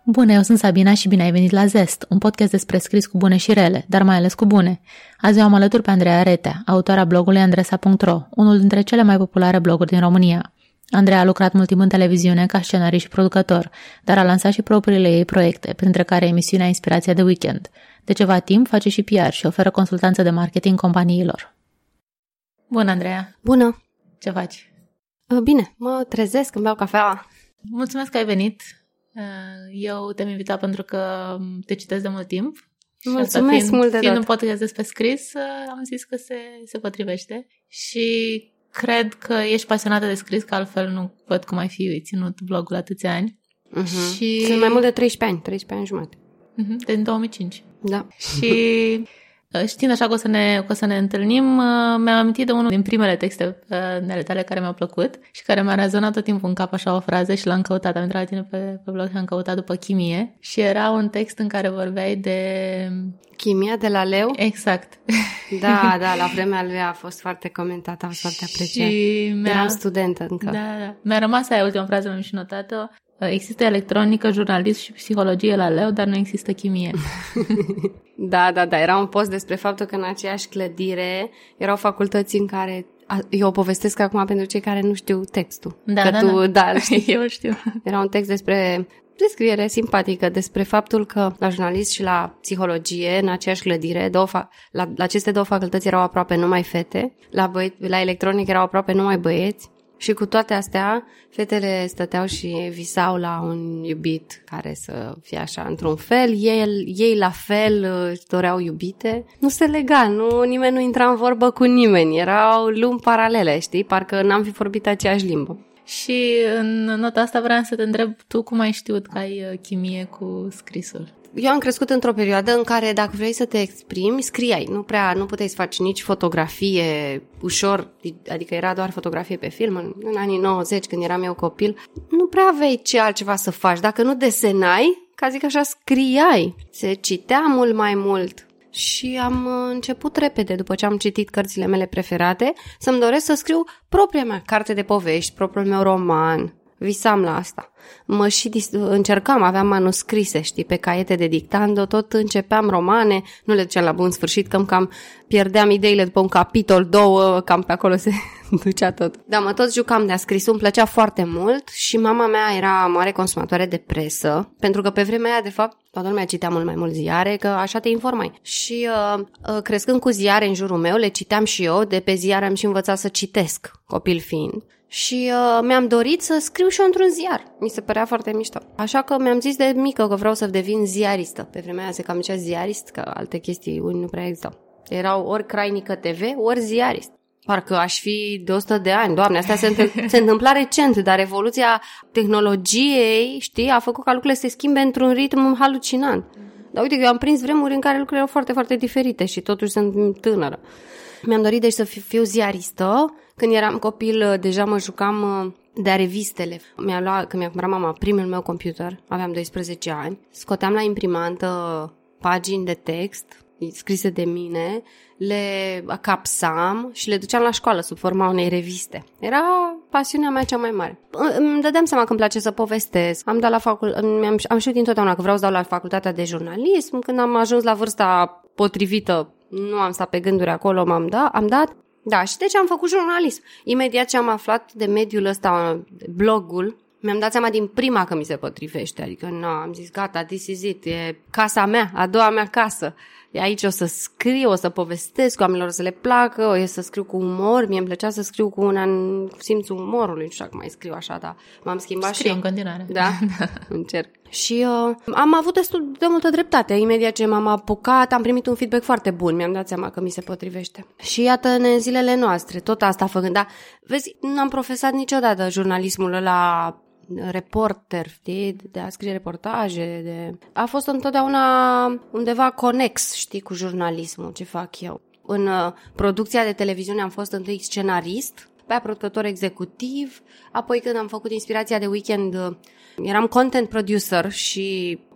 Bună, eu sunt Sabina și bine ai venit la Zest, un podcast despre scris cu bune și rele, dar mai ales cu bune. Azi eu am alături pe Andreea Retea, autoarea blogului andresa.ro, unul dintre cele mai populare bloguri din România. Andreea a lucrat mult timp în televiziune ca scenarist și producător, dar a lansat și propriile ei proiecte, printre care emisiunea Inspirația de Weekend. De ceva timp face și PR și oferă consultanță de marketing companiilor. Bună, Andreea! Bună! Ce faci? Bine, mă trezesc, îmi beau cafea. Mulțumesc că ai venit! Eu te-am invitat pentru că te citesc de mult timp. Mulțumesc mult de tot. Fiind un podcast despre scris, am zis că se potrivește. Și cred că ești pasionată de scris, că altfel nu văd cum ai fi ținut blogul atâția ani. Uh-huh. Și... Sunt mai mult de 13 ani jumate. Din 2005. Da. Și știind așa că o să ne întâlnim, mi-am amintit de unul din primele texte ale tale care mi-au plăcut și care mi-a rezonat tot timpul în cap așa o frază și l-am căutat. Am intrat la tine pe blog și am căutat după chimie și era un text în care vorbeai de... Chimia de la Leu? Exact. Da, la vremea lui a fost foarte comentată, a fost foarte apreciat. Eram studentă încă. Da. Mi-a rămas aia ultima frază, mi-am și notat-o. Există electronică, jurnalism și psihologie la Leu, dar nu există chimie. Da. Era un post despre faptul că în aceeași clădire erau facultăți în care... Eu o povestesc acum pentru cei care nu știu textul. Da, eu știu. Era un text despre descriere simpatică despre faptul că la jurnalist și la psihologie, în aceeași clădire, la aceste două facultăți erau aproape numai fete, la electronic erau aproape numai băieți. Și cu toate astea, fetele stăteau și visau la un iubit care să fie așa, într-un fel. Ei la fel doreau iubite. Nu se lega, nimeni nu intra în vorbă cu nimeni. Erau lumi paralele, știi? Parcă n-am fi vorbit aceeași limbă. Și în nota asta vreau să te întreb, tu cum ai știut că ai chimie cu scrisul? Eu am crescut într-o perioadă în care dacă vrei să te exprimi, scriai. Nu puteai să faci nici fotografie ușor, adică era doar fotografie pe film. În anii 90, când eram eu copil, nu prea aveai ce altceva să faci. Dacă nu desenai, ca zic așa, scriai. Se citea mult mai mult. Și am început repede, după ce am citit cărțile mele preferate, să-mi doresc să scriu propria mea carte de povești, propriul meu roman. Visam la asta. Încercam, aveam manuscrise, știi, pe caiete de dictando, tot începeam romane, nu le duceam la bun sfârșit, cam pierdeam ideile după un capitol, 2, cam pe acolo se ducea tot. Da, mă tot jucam de a scris, îmi plăcea foarte mult și mama mea era mare consumatoare de presă, pentru că pe vremea aia, de fapt, toată lumea citea mult mai mult ziare, că așa te informai. Și crescând cu ziare în jurul meu, le citeam și eu, de pe ziare am și învățat să citesc, copil fiind. Și mi-am dorit să scriu și eu într-un ziar. Mi se părea foarte mișto. Așa că mi-am zis de mică că vreau să devin ziaristă. Pe vremea aia se cam zicea ziarist, că alte chestii nu prea existau. Erau ori Crainică TV, ori ziarist. Parcă aș fi de 100 de ani. Doamne, asta se întâmpla recent, dar evoluția tehnologiei, știi, a făcut ca lucrurile să se schimbe într-un ritm halucinant. Dar uite că eu am prins vremuri în care lucrurile erau foarte, foarte diferite și totuși sunt tânără. Mi-am dorit deci să fiu ziaristă. Când eram copil, deja mă jucam de revistele. Când mi-a cumpărat mama primul meu computer, aveam 12 ani, scoteam la imprimantă pagini de text scrise de mine, le capsam și le duceam la școală sub forma unei reviste. Era pasiunea mea cea mai mare. Îmi dădeam seama că îmi place să povestesc. Am știut dintotdeauna că vreau să dau la facultatea de jurnalism. Când am ajuns la vârsta potrivită, nu am stat pe gânduri acolo, am dat. Da, și deci am făcut jurnalism. Imediat ce am aflat de mediul ăsta, blogul, mi-am dat seama din prima că mi se potrivește. Adică, am zis, gata, this is it, e casa mea, a doua mea casă. E aici o să scriu, o să povestesc, oamenilor să le placă, o să scriu cu umor. Mie îmi plăcea să scriu cu simțul umorului, nu știu dacă mai scriu așa, dar m-am schimbat. Scriu în continuare. Da, încerc. Și am avut destul de multă dreptate. Imediat ce m-am apucat, am primit un feedback foarte bun. Mi-am dat seama că mi se potrivește. Și iată-ne în zilele noastre, tot asta făcând. Dar, vezi, nu am profesat niciodată jurnalismul ăla reporter, știi, de a scrie reportaje. A fost întotdeauna undeva conex, știi, cu jurnalismul, ce fac eu. În producția de televiziune am fost întâi scenarist, pe aia producător executiv, apoi când am făcut Inspirația de Weekend eram content producer și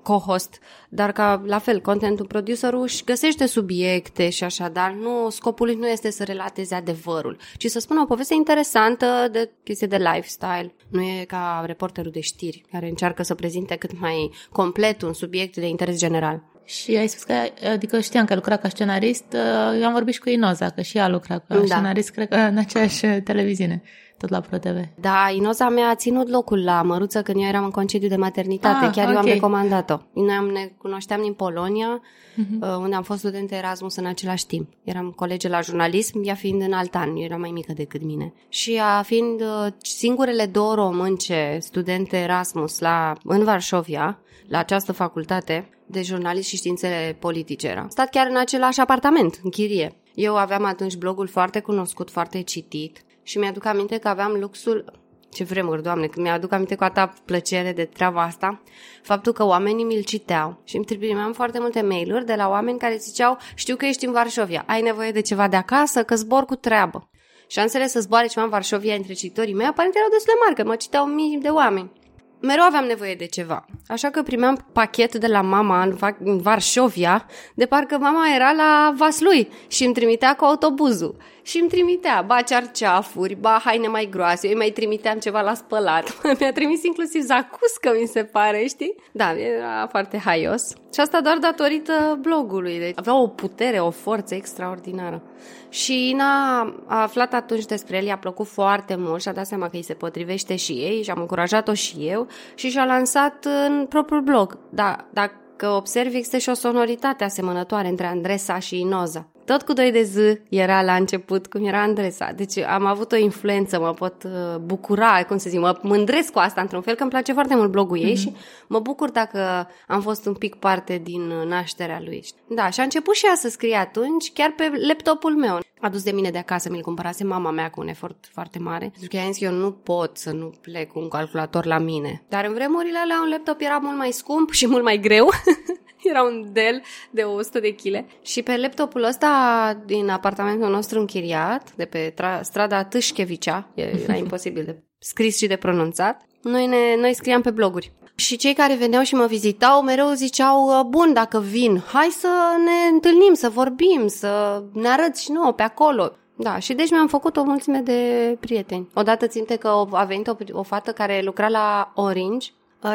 co-host, dar ca, la fel, content producerul își găsește subiecte și așa, dar nu, scopul lui nu este să relateze adevărul, ci să spună o poveste interesantă de chestie de lifestyle. Nu e ca reporterul de știri, care încearcă să prezinte cât mai complet un subiect de interes general. Și ai spus că, adică știam că lucra ca scenarist, eu am vorbit și cu Inoza, că și ea lucra ca scenarist, cred că în aceeași televiziune, tot la ProTV. Da, Inoza mi-a ținut locul la Măruță când eu eram în concediu de maternitate, chiar eu am recomandat-o. Noi ne cunoșteam din Polonia, unde am fost studente Erasmus în același timp. Eram colege la jurnalism, ea fiind în alt an, eu eram mai mică decât mine. Și ea fiind singurele 2 românce studente Erasmus în Varșovia, la această facultate de jurnalism și științele politice era. Am stat chiar în același apartament, în chirie. Eu aveam atunci blogul foarte cunoscut, foarte citit și mi-aduc aminte că aveam luxul, ce vremuri, Doamne, când mi-aduc aminte cu atâta plăcere de treaba asta, faptul că oamenii mi-l citeau și îmi primeam foarte multe mail-uri de la oameni care ziceau: știu că ești în Varșovia, ai nevoie de ceva de acasă, că zbor cu treabă. Șansele să zboare ceva în Varșovia între cititorii mei aparent erau destul de mari, că mă citeau mii de oameni. Mereu aveam nevoie de ceva, așa că primeam pachet de la mama în Varșovia, de parcă mama era la Vaslui și îmi trimitea cu autobuzul. Și îmi trimitea ba cearceafuri, ba haine mai groase, eu îi mai trimiteam ceva la spălat. Mi-a trimis inclusiv zacuscă, mi se pare, știi? Da, era foarte haios. Și asta doar datorită blogului. Deci avea o putere, o forță extraordinară. Și Ina a aflat atunci despre el, i-a plăcut foarte mult și a dat seama că îi se potrivește și ei și am încurajat-o și eu și și-a lansat în propriul blog. Da, dacă observi, există și o sonoritate asemănătoare între Andresa și Inoza. Tot cu 2 de Z era la început, cum era Andresa. Deci am avut o influență, mă pot bucura, cum să zic, mă mândresc cu asta într-un fel, că îmi place foarte mult blogul ei și mă bucur dacă am fost un pic parte din nașterea lui. Da, și a început și ea să scrie atunci, chiar pe laptopul meu. A dus de mine de acasă, mi-l cumpărase mama mea cu un efort foarte mare. Pentru că i-am zis că eu nu pot să nu plec cu un calculator la mine. Dar în vremurile alea un laptop era mult mai scump și mult mai greu. Era un Dell de 100 de kg. Și pe laptopul ăsta din apartamentul nostru închiriat, de pe strada Tâșchevicea, era imposibil de scris și de pronunțat, noi scriam pe bloguri. Și cei care veneau și mă vizitau mereu ziceau: bun, dacă vin, hai să ne întâlnim, să vorbim, să ne arăți și nouă pe acolo. Da, și deci mi-am făcut o mulțime de prieteni. Odată țin minte că a venit o fată care lucra la Orange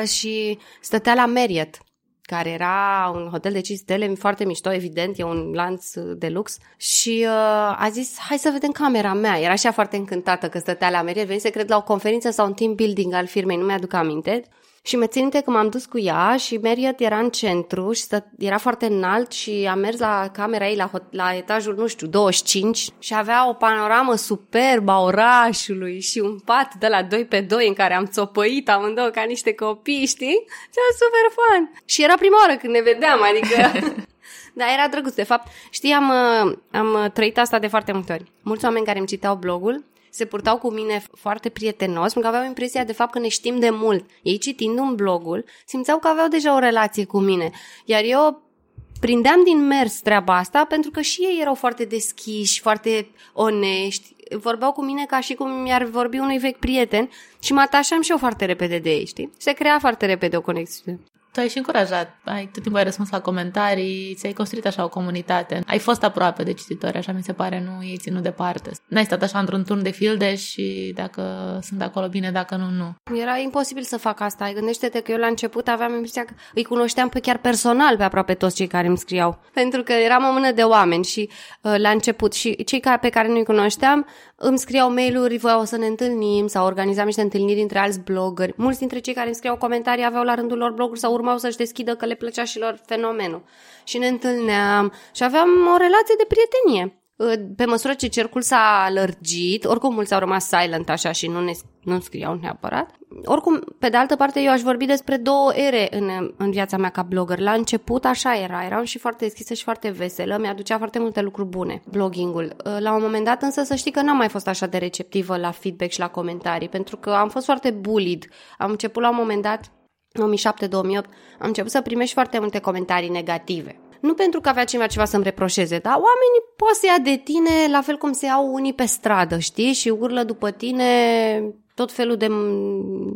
și stătea la Marriott, care era un hotel de 5 stele foarte mișto, evident, e un lanț de lux, și a zis: hai să vedem camera mea. Era așa foarte încântată că stătea la Marriott, venise, cred, la o conferință sau un team building al firmei, nu mi-aduc aminte. Și mă țin minte că m-am dus cu ea și Marriott era în centru și era foarte înalt și am mers la camera ei la etajul, nu știu, 25 și avea o panoramă superbă a orașului și un pat de la 2x2 în care am țopăit amândouă ca niște copii, știi? Era super fun. Și era prima oară când ne vedeam, adică... Da, era drăguț. De fapt, știi, am trăit asta de foarte multe ori. Mulți oameni care îmi citeau blogul se purtau cu mine foarte prietenos, pentru că aveau impresia de fapt că ne știm de mult. Ei, citind blogul, simțeau că aveau deja o relație cu mine. Iar eu prindeam din mers treaba asta, pentru că și ei erau foarte deschiși, foarte onești, vorbeau cu mine ca și cum mi-ar vorbi unui vechi prieten și mă atașam și eu foarte repede de ei, știi? Se crea foarte repede o conexiune. Tu ai și încurajat, tot timpul ai răspuns la comentarii, ți-ai construit așa o comunitate. Ai fost aproape de cititori, așa mi se pare, nu i-ai ținut departe. N-ai stat așa într-un turn de filde și dacă sunt acolo bine, dacă nu, nu. Era imposibil să fac asta. Gândește-te că eu la început aveam impresia că îi cunoșteam chiar personal pe aproape toți cei care îmi scriau. Pentru că eram o mână de oameni și la început și cei pe care nu-i cunoșteam îmi scriau mail-uri, voiau să ne întâlnim sau organizam niște întâlniri între alți blogări. Mulți dintre cei care îmi scriau comentarii aveau la rândul lor bloguri sau urmau să-și deschidă că le plăcea și lor fenomenul. Și ne întâlneam și aveam o relație de prietenie. Pe măsură ce cercul s-a lărgit, oricum mulți au rămas silent așa și nu scriau neapărat. Oricum, pe de altă parte, eu aș vorbi despre 2 ere în viața mea ca blogger. La început așa eram și foarte deschisă și foarte veselă, mi-aducea foarte multe lucruri bune, bloggingul. La un moment dat însă să știi că n-am mai fost așa de receptivă la feedback și la comentarii, pentru că am fost foarte bullied. Am început la un moment dat, 2007-2008, am început să primești foarte multe comentarii negative. Nu pentru că avea ceva să-mi reproșeze, dar oamenii pot să ia de tine la fel cum se iau unii pe stradă, știi? Și urlă după tine tot felul de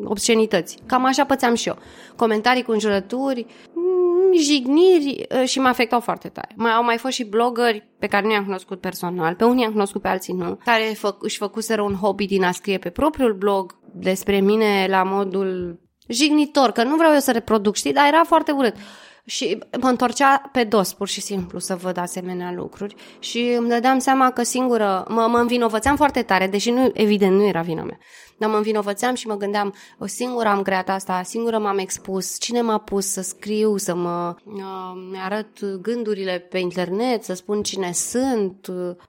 obscenități. Cam așa pățeam și eu. Comentarii cu înjurături, jigniri și mă afectau foarte tare. Au mai fost și blogări pe care nu i-am cunoscut personal, pe unii i-am cunoscut, pe alții nu, care își făcuseră un hobby din a scrie pe propriul blog despre mine la modul jignitor, că nu vreau eu să reproduc, știi, dar era foarte urât. Și mă întorcea pe dos, pur și simplu, să văd asemenea lucruri și îmi dădeam seama că singură, mă învinovățeam foarte tare, deși nu, evident nu era vina mea, dar mă învinovățeam și mă gândeam, o singură am creat asta, singură m-am expus, cine m-a pus să scriu, să mi-arăt gândurile pe internet, să spun cine sunt,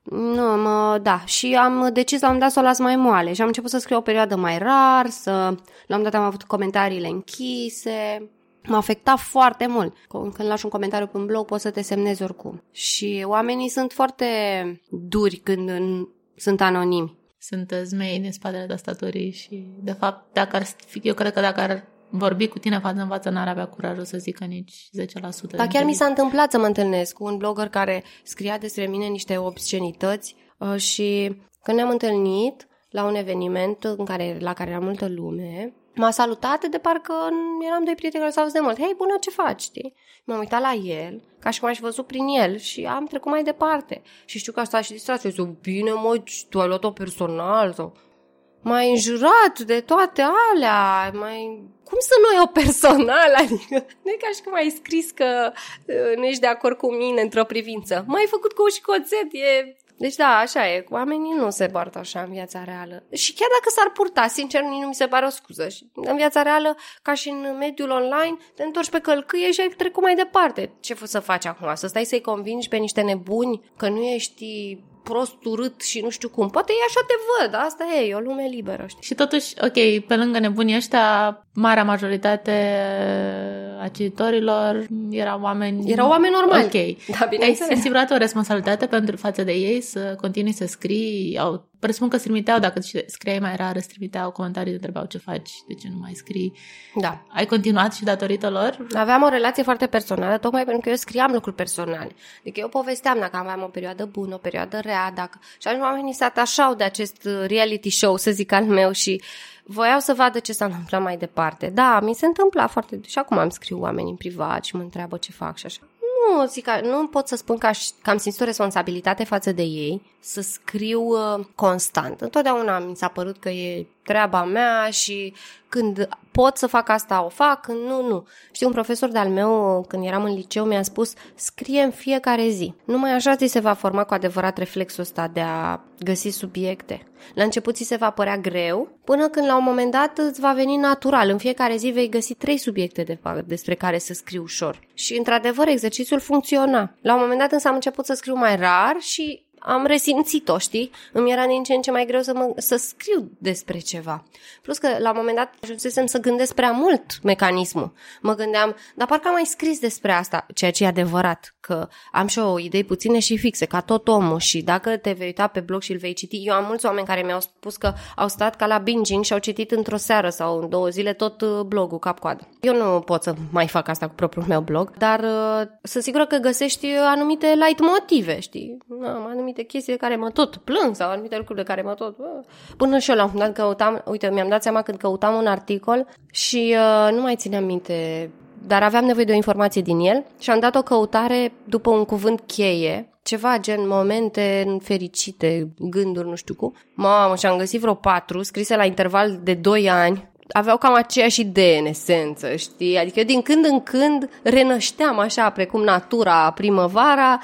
și am decis la un dat să o las mai moale și am început să scriu o perioadă mai rar, la un dat am avut comentariile închise. M-a afectat foarte mult. Când lași un comentariu pe un blog, poți să te semnezi oricum. Și oamenii sunt foarte duri când sunt anonimi. Sunt zmei din spatele tastaturii și, de fapt, eu cred că dacă ar vorbi cu tine față în față, n-ar avea curajul să zică nici 10%. Dar chiar mi s-a întâmplat să mă întâlnesc cu un blogger care scria despre mine niște obscenități și când ne-am întâlnit la un eveniment la care era multă lume, m-a salutat de parcă eram doi prieteni care s-au văzut de mult. Hei, bună, ce faci, știi? M-am uitat la el, ca și cum aș fi văzut prin el și am trecut mai departe. Și știu că a stat și distrat și zic, bine, mă, tu ai luat-o personal sau... M-ai înjurat de toate alea, cum să nu iau personal? Adică, nu e ca și cum ai scris că nu ești de acord cu mine într-o privință. M-ai făcut cu și coțet, Deci da, așa e, oamenii nu se poartă așa în viața reală. Și chiar dacă s-ar purta, sincer, nu mi se pare o scuză. Și în viața reală, ca și în mediul online, te întorci pe călcâie și ai trecut mai departe. Ce să faci acum? Să stai să-i convingi pe niște nebuni că nu ești prost, urât și nu știu cum. Poate e așa te văd, asta e o lume liberă, știi? Și totuși, ok, pe lângă nebunii ăștia, marea majoritate a cititorilor erau oameni normali. Ok. Da, bineînțeles. Ai simțit o responsabilitate față de ei să continui să scrii? Presupun că îți trimiteau, dacă scriai mai rar, îți trimiteau comentarii, te întrebau ce faci, de ce nu mai scrii. Da. Ai continuat și datorită lor? Aveam o relație foarte personală, tocmai pentru că eu scriam lucruri personale. Adică eu povesteam dacă aveam o perioadă bună, o perioadă rea, și atunci oamenii se atașau de acest reality show, să zic, al meu și voiau să vadă ce s-a întâmplat mai departe. Da, mi se întâmpla foarte... Și acum am scriu oameni în privat și mă întreabă ce fac și așa. Nu pot să spun că am simțit o responsabilitate față de ei să scriu constant. Întotdeauna mi s-a părut că e treaba mea și când pot să fac asta, o fac, când nu. Știu, un profesor de-al meu, când eram în liceu, mi-a spus, scrie în fiecare zi. Numai așa ți se va forma cu adevărat reflexul ăsta de a găsi subiecte. La început ți se va părea greu, până când la un moment dat îți va veni natural. În fiecare zi vei găsi 3 subiecte despre care să scriu ușor. Și, într-adevăr, exercițiul funcționa. La un moment dat însă am început să scriu mai rar și am resimțit-o, știi? Îmi era din ce în ce mai greu să scriu despre ceva. Plus că la un moment dat ajunsesem să gândesc prea mult mecanismul. Mă gândeam, dar parcă am mai scris despre asta, ceea ce e adevărat, că am și eu idei puține și fixe, ca tot omul, și dacă te vei uita pe blog și îl vei citi, eu am mulți oameni care mi-au spus că au stat ca la binging și au citit într-o seară sau în 2 zile tot blogul cap-coadă. Eu nu pot să mai fac asta cu propriul meu blog, dar sunt sigură că găsești anumite light motive, știi? Anumite chestii de care mă tot plâng sau anumite lucruri de care mă tot... Până și eu la un moment dat căutam, uite, mi-am dat seama când căutam un articol și nu mai țineam minte, dar aveam nevoie de o informație din el și am dat o căutare după un cuvânt cheie, ceva gen momente fericite, gânduri, nu știu cum. Mamă, și am găsit vreo 4 scrise la interval de 2 ani. Aveau cam aceeași idee în esență, știi? Adică eu din când în când renășteam așa, precum natura, primăvara,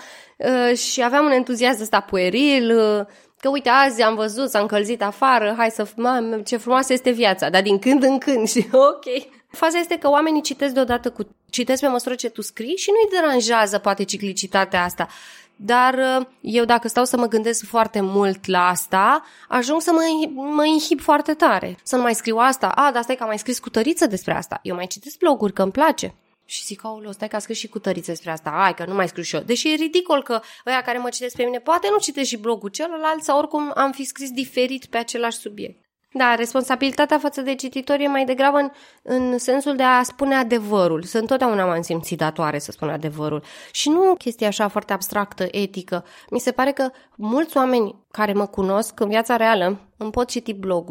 și aveam un entuziasm ăsta pueril, că uite, azi am văzut, s-a încălzit afară, hai să... ce frumoasă este viața, dar din când în când, și ok. Faza este că oamenii citesc pe măsură ce tu scrii și nu-i deranjează poate ciclicitatea asta. Dar eu dacă stau să mă gândesc foarte mult la asta, ajung să mă inhib foarte tare. Să nu mai scriu asta, dar stai că am mai scris cu tăriță despre asta. Eu mai citesc bloguri că îmi place. Și zic, aoleu, stai că a scris și cu tăriță despre asta, hai că nu mai scriu și eu. Deși e ridicol că ăia care mă citesc pe mine, poate nu citesc și blogul celălalt sau oricum am fi scris diferit pe același subiect. Da, responsabilitatea față de cititori e mai degrabă în sensul de a spune adevărul. Întotdeauna m-am simțit datoare să spun adevărul. Și nu chestia așa foarte abstractă, etică. Mi se pare că mulți oameni care mă cunosc în viața reală îmi pot citi blogul.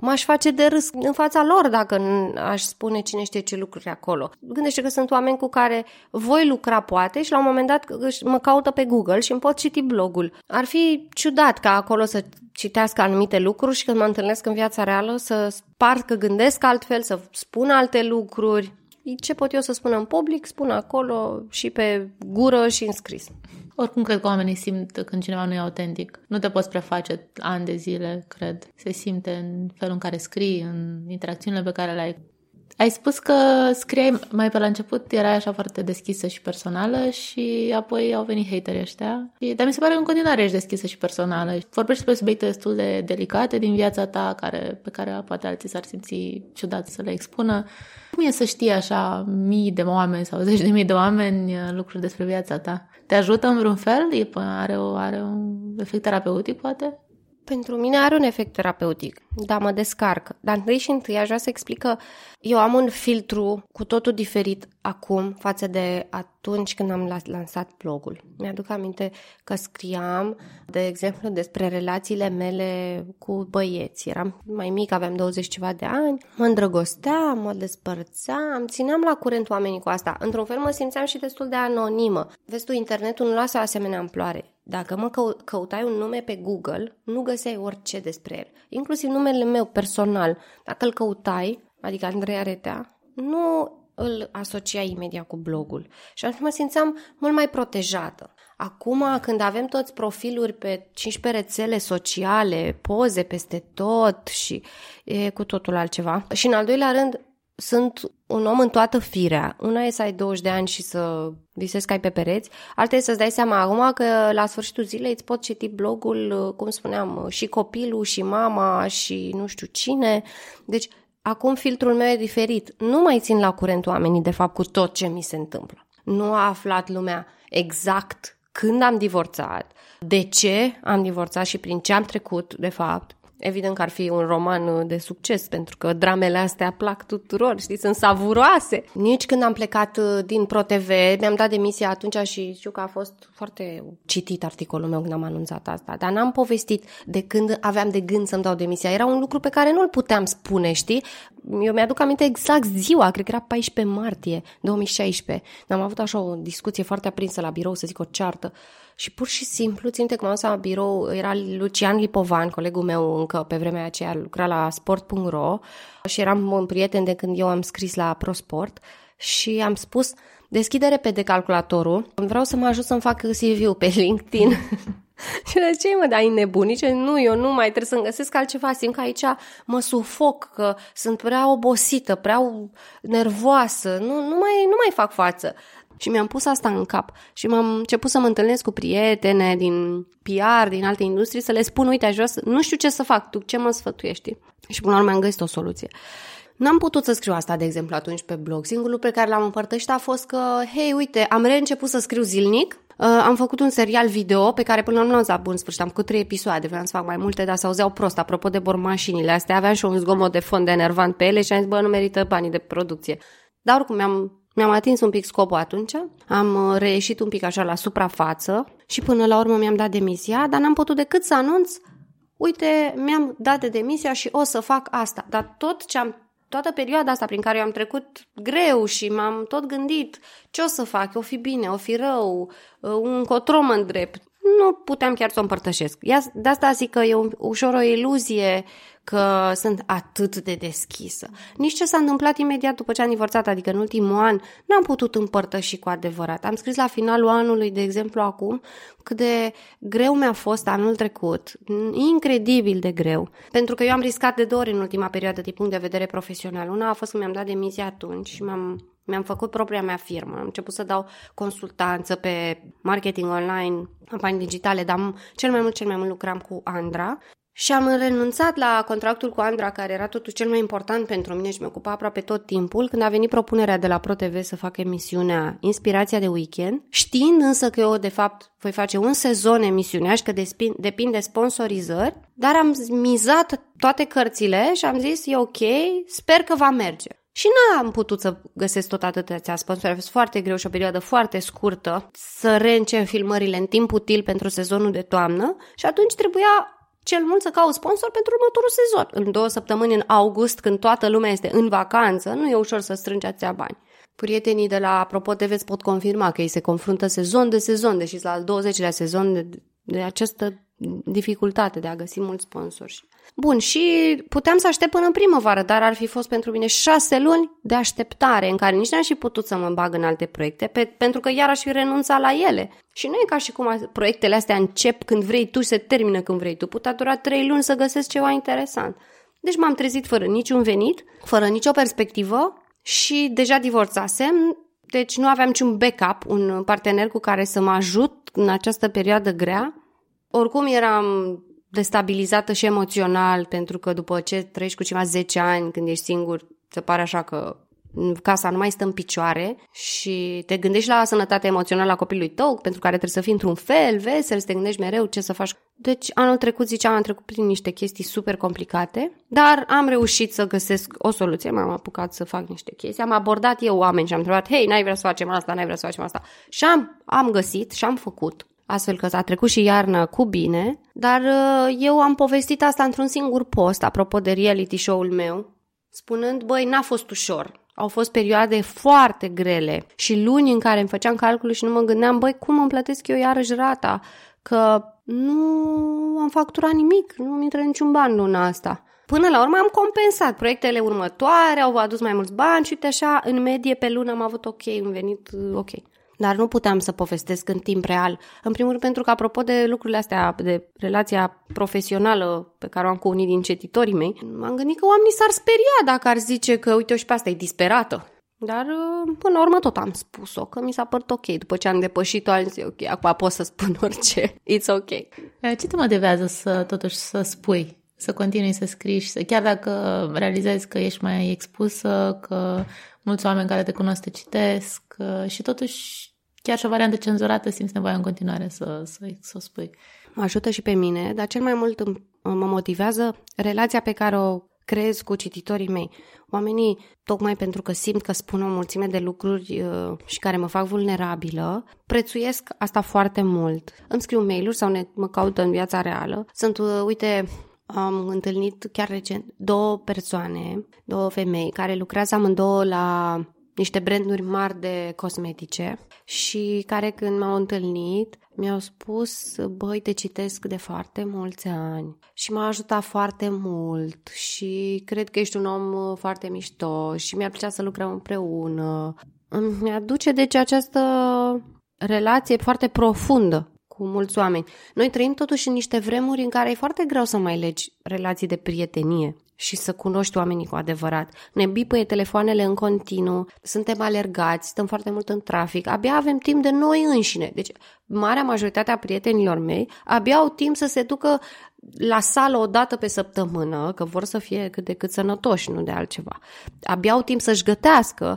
m-aș face de râs în fața lor dacă aș spune cine știe ce lucruri acolo. Gândește că sunt oameni cu care voi lucra poate și la un moment dat mă caută pe Google și îmi pot citi blogul. Ar fi ciudat ca acolo să citească anumite lucruri și când mă întâlnesc în viața reală să parcă gândesc altfel, să spun alte lucruri. Ce pot eu să spun în public, spun acolo și pe gură și în scris. Oricum cred că oamenii simt când cineva nu e autentic. Nu te poți preface ani de zile, cred. Se simte în felul în care scrii, în interacțiunile pe care le ai. Ai spus că scriai mai pe la început, erai așa foarte deschisă și personală și apoi au venit haterii ăștia. Dar mi se pare că în continuare ești deschisă și personală. Vorbești despre subiecte destul de delicate din viața ta, pe care poate alții s-ar simți ciudat să le expună. Cum e să știi așa mii de oameni sau zeci de mii de oameni lucruri despre viața ta? Te ajută în vreun fel? Are un efect terapeutic, poate? Pentru mine are un efect terapeutic, dar mă descarcă. Dar întâi aș vrea să explic că eu am un filtru cu totul diferit acum față de atunci când am lansat blogul. Mi-aduc aminte că scriam, de exemplu, despre relațiile mele cu băieți. Eram mai mic, aveam 20 ceva de ani, mă îndrăgosteam, mă despărțeam, țineam la curent oamenii cu asta. Într-un fel mă simțeam și destul de anonimă. Vezi tu, internetul nu lasă o asemenea amploare. Dacă mă căutai un nume pe Google, nu găseai orice despre el. Inclusiv numele meu personal. Dacă îl căutai, adică Andrei Aretea, nu îl asociai imediat cu blogul. Și atunci mă simțeam mult mai protejată. Acum, când avem toți profiluri pe 15 rețele sociale, poze peste tot și e cu totul altceva. Și în al doilea rând, sunt un om în toată firea. Una e să ai 20 de ani și să visezi că ai pe pereți, alta e să-ți dai seama acum că la sfârșitul zilei îți pot citi blogul, cum spuneam, și copilul, și mama, și nu știu cine. Deci, acum filtrul meu e diferit. Nu mai țin la curent oamenii, de fapt, cu tot ce mi se întâmplă. Nu a aflat lumea exact când am divorțat, de ce am divorțat și prin ce am trecut, de fapt. Evident că ar fi un roman de succes, pentru că dramele astea plac tuturor, știi, sunt savuroase. Nici când am plecat din ProTV, mi-am dat demisia atunci și știu că a fost foarte citit articolul meu când am anunțat asta, dar n-am povestit de când aveam de gând să-mi dau demisia. Era un lucru pe care nu-l puteam spune, știi? Eu mi-aduc aminte exact ziua, cred că era 14 martie 2016. Am avut așa o discuție foarte aprinsă la birou, să zic o ceartă. Și pur și simplu, ținte că m-am dus la birou, era Lucian Lipovan, colegul meu încă pe vremea aceea, lucra la sport.ro și eram un prieten de când eu am scris la ProSport și am spus, deschide repede calculatorul, vreau să mă ajut să-mi fac CV-ul pe LinkedIn. Și de ce mă dai nebuni? Și nu, eu nu mai trebuie să-mi găsesc altceva, simt că aici mă sufoc, că sunt prea obosită, prea nervoasă, nu mai fac față. Și mi-am pus asta în cap și m-am început să mă întâlnesc cu prietene din PR, din alte industrii, să le spun, uite, nu știu ce să fac, tu ce mă sfătuiești? Și până la urmă am găsit o soluție. N-am putut să scriu asta, de exemplu, atunci pe blog. Singurul lucru pe care l-am împărtășit a fost că, hei, uite, am reînceput să scriu zilnic, am făcut un serial video pe care până la urmă l-am dat bun sfârșit, am făcut 3 episoade, vreau să fac mai multe, dar s-auzeau prost, apropo de bormașinile astea, aveam și un zgomot de fond de enervant pe ele și am zis, bă, nu merită banii de producție. Dar oricum mi-am atins un pic scopul atunci, am reieșit un pic așa la suprafață și până la urmă mi-am dat demisia, dar n-am putut decât să anunț, uite, mi-am dat de demisia și o să fac asta. Dar toată perioada asta prin care eu am trecut greu și m-am tot gândit ce o să fac, o fi bine, o fi rău, încotro mă îndrept, nu puteam chiar să o împărtășesc. De asta zic că e ușor o iluzie că sunt atât de deschisă. Nici ce s-a întâmplat imediat după ce am divorțat, adică în ultimul an, n-am putut împărtăși cu adevărat. Am scris la finalul anului, de exemplu, acum, cât de greu mi-a fost anul trecut, incredibil de greu, pentru că eu am riscat de 2 ori în ultima perioadă din punct de vedere profesional. Una a fost că mi-am dat demisia atunci și mi-am făcut propria mea firmă. Am început să dau consultanță pe marketing online, campanii digitale, dar cel mai mult lucram cu Andra. Și am renunțat la contractul cu Andra, care era totuși cel mai important pentru mine și mi ocupa aproape tot timpul, când a venit propunerea de la ProTV să fac emisiunea Inspirația de Weekend, știind însă că eu, de fapt, voi face un sezon emisiunea și că depind de sponsorizări, dar am mizat toate cărțile și am zis, e ok, sper că va merge. Și n-am putut să găsesc tot atâția sponsori, a fost foarte greu și o perioadă foarte scurtă să reîncep filmările în timp util pentru sezonul de toamnă și atunci trebuia cel mult să caut sponsor pentru următorul sezon. În 2 săptămâni, în august, când toată lumea este în vacanță, nu e ușor să strângi atâția bani. Prietenii de la Apropo TV îți pot confirma că ei se confruntă sezon de sezon, deși la al 20-lea sezon de această dificultate de a găsi mulți sponsori. Bun, și puteam să aștept până în primăvară, dar ar fi fost pentru mine 6 luni de așteptare în care nici n-aș fi putut să mă bag în alte proiecte, pentru că iar aș fi renunțat la ele. Și nu e ca și cum proiectele astea încep când vrei tu, se termină când vrei tu. Putea dura 3 luni să găsesc ceva interesant. Deci m-am trezit fără niciun venit, fără nicio perspectivă și deja divorțasem, deci nu aveam niciun backup, un partener cu care să mă ajut în această perioadă grea. Oricum eram destabilizată și emoțional, pentru că după ce trăiești cu ceva 10 ani, când ești singur, se pare așa că casa nu mai stă în picioare și te gândești la sănătatea emoțională a copilului tău, pentru care trebuie să fii într-un fel, vesel, să te gândești mereu ce să faci. Deci anul trecut, ziceam, am trecut prin niște chestii super complicate, dar am reușit să găsesc o soluție, m-am apucat să fac niște chestii, am abordat eu oameni și am întrebat, hei, n-ai vrea să facem asta, n-ai vrea să facem asta. Și am găsit și am făcut. Astfel că a trecut și iarna cu bine, dar eu am povestit asta într-un singur post, apropo de reality show-ul meu, spunând, băi, n-a fost ușor. Au fost perioade foarte grele și luni în care îmi făceam calcule și nu mă gândeam, băi, cum îmi plătesc eu iarăși rata? Că nu am facturat nimic, nu mi intră niciun ban luna asta. Până la urmă am compensat. Proiectele următoare au adus mai mulți bani și uite așa, în medie pe lună am avut un venit ok. Dar nu puteam să povestesc în timp real. În primul rând pentru că, apropo de lucrurile astea, de relația profesională pe care o am cu unii din cititorii mei, m-am gândit că oamenii s-ar speria dacă ar zice că, uite-o și pe asta, e disperată. Dar până la urmă tot am spus-o, că mi s-a părut ok. După ce am depășit-o, am zis, ok, acum pot să spun orice. It's ok. Ce te motivează totuși să spui? Să continui să scrii și chiar dacă realizezi că ești mai expusă, că mulți oameni care te cunosc te citesc și totuși chiar și o variantă cenzurată simți nevoia în continuare să o spui. Mă ajută și pe mine, dar cel mai mult mă motivează relația pe care o creez cu cititorii mei. Oamenii, tocmai pentru că simt că spun o mulțime de lucruri și care mă fac vulnerabilă, prețuiesc asta foarte mult. Îmi scriu mail-uri sau mă caută în viața reală. Uite, am întâlnit chiar recent 2 femei care lucrează amândouă la niște branduri mari de cosmetice și care când m-au întâlnit mi-au spus, băi, te citesc de foarte mulți ani și m-a ajutat foarte mult și cred că ești un om foarte mișto și mi-ar plăcea să lucrăm împreună. Îmi aduce deci această relație foarte profundă cu mulți oameni. Noi trăim totuși în niște vremuri în care e foarte greu să mai legi relații de prietenie și să cunoști oamenii cu adevărat. Ne bipăie telefoanele în continuu, suntem alergați, stăm foarte mult în trafic, abia avem timp de noi înșine. Deci, marea majoritate a prietenilor mei abia au timp să se ducă la sală o dată pe săptămână, că vor să fie cât de cât sănătoși, nu de altceva. Abia au timp să-și gătească,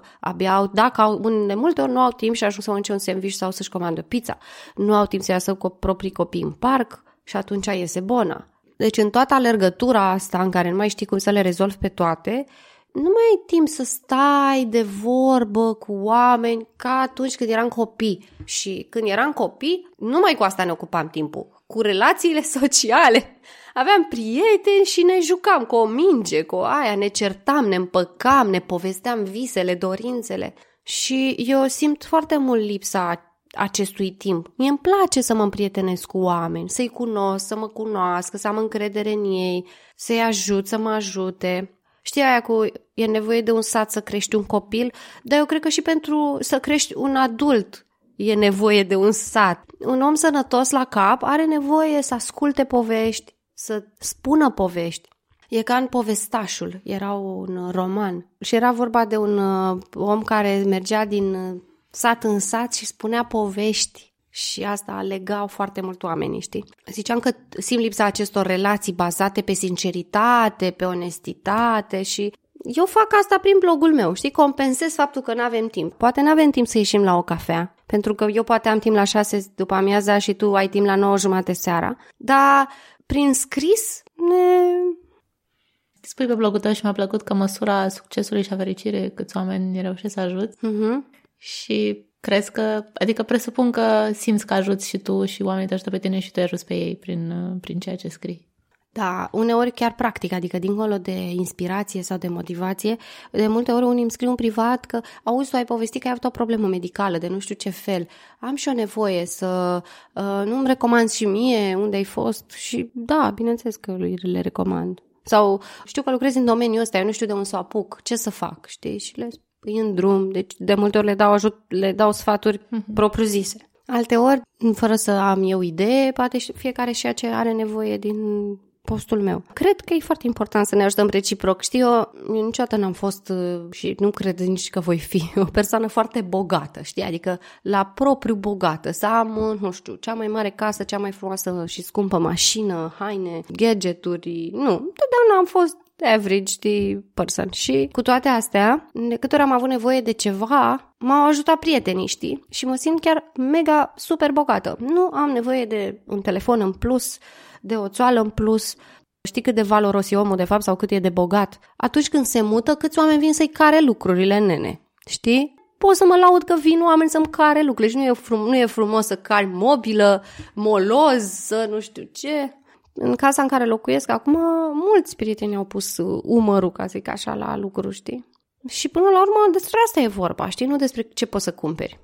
de multe ori nu au timp și ajung să mănânce un sandwich sau să-și comandă pizza. Nu au timp să iasă cu proprii copii în parc și atunci iese bona. Deci în toată alergătura asta în care nu mai știi cum să le rezolvi pe toate, nu mai ai timp să stai de vorbă cu oameni ca atunci când eram copii. Și când eram copii, numai cu asta ne ocupam timpul, cu relațiile sociale. Aveam prieteni și ne jucam cu o minge, cu aia, ne certam, ne împăcam, ne povesteam visele, dorințele. Și eu simt foarte mult lipsa acestui timp. Mie îmi place să mă împrietenesc cu oameni, să-i cunosc, să mă cunoască, să am încredere în ei, să-i ajut, să mă ajute. Știi aia e nevoie de un sat să crești un copil, dar eu cred că și pentru să crești un adult e nevoie de un sat. Un om sănătos la cap are nevoie să asculte povești, să spună povești. E ca în Povestașul, era un roman și era vorba de un om care mergea din sat în sat și spunea povești și asta legau foarte mult oamenii, știi? Ziceam că simt lipsa acestor relații bazate pe sinceritate, pe onestitate și eu fac asta prin blogul meu, știi? Compensez faptul că n-avem timp. Poate n-avem timp să ieșim la o cafea, pentru că eu poate am timp la 6 după amiaza și tu ai timp la 9:30 seara, dar prin scris Spui pe blogul tău și mi-a plăcut că măsura succesului și a fericirii câți oameni reușesc să ajuți. Și crezi că, adică presupun că simți că ajuți și tu și oamenii te ajută pe tine și tu îi ajuți pe ei prin ceea ce scrii. Da, uneori chiar practic, adică dincolo de inspirație sau de motivație, de multe ori unii îmi scriu în privat că auzi, tu ai povestit că ai avut o problemă medicală de nu știu ce fel, am și o nevoie să nu-mi recomanzi și mie unde ai fost și da, bineînțeles că le recomand. Sau știu că lucrezi în domeniul ăsta, eu nu știu de unde să o apuc, ce să fac, știi? Și le spui în drum, deci de multe ori le dau sfaturi propriu-zise. Alteori, fără să am eu idee, poate fiecare și ce are nevoie din postul meu. Cred că e foarte important să ne ajutăm reciproc. Știi, eu niciodată n-am fost și nu cred nici că voi fi o persoană foarte bogată, știi? Adică la propriu bogată, să am, nu știu, cea mai mare casă, cea mai frumoasă și scumpă mașină, haine, gadgeturi. Nu, totdeauna am fost average de person. Și cu toate astea, de câte ori am avut nevoie de ceva, m-au ajutat prietenii, știi? Și mă simt chiar mega super bogată. Nu am nevoie de un telefon în plus, de o țoală în plus. Știi cât de valoros e omul de fapt sau cât e de bogat? Atunci când se mută, câți oameni vin să-i care lucrurile, nene? Știi? Pot să mă laud că vin oameni să-mi care lucrurile și nu e frumos să cari mobilă, moloz, să nu știu ce. În casa în care locuiesc acum, mulți prieteni au pus umărul, ca să zic așa, la lucruri, știi? Și până la urmă despre asta e vorba, știi? Nu despre ce poți să cumperi.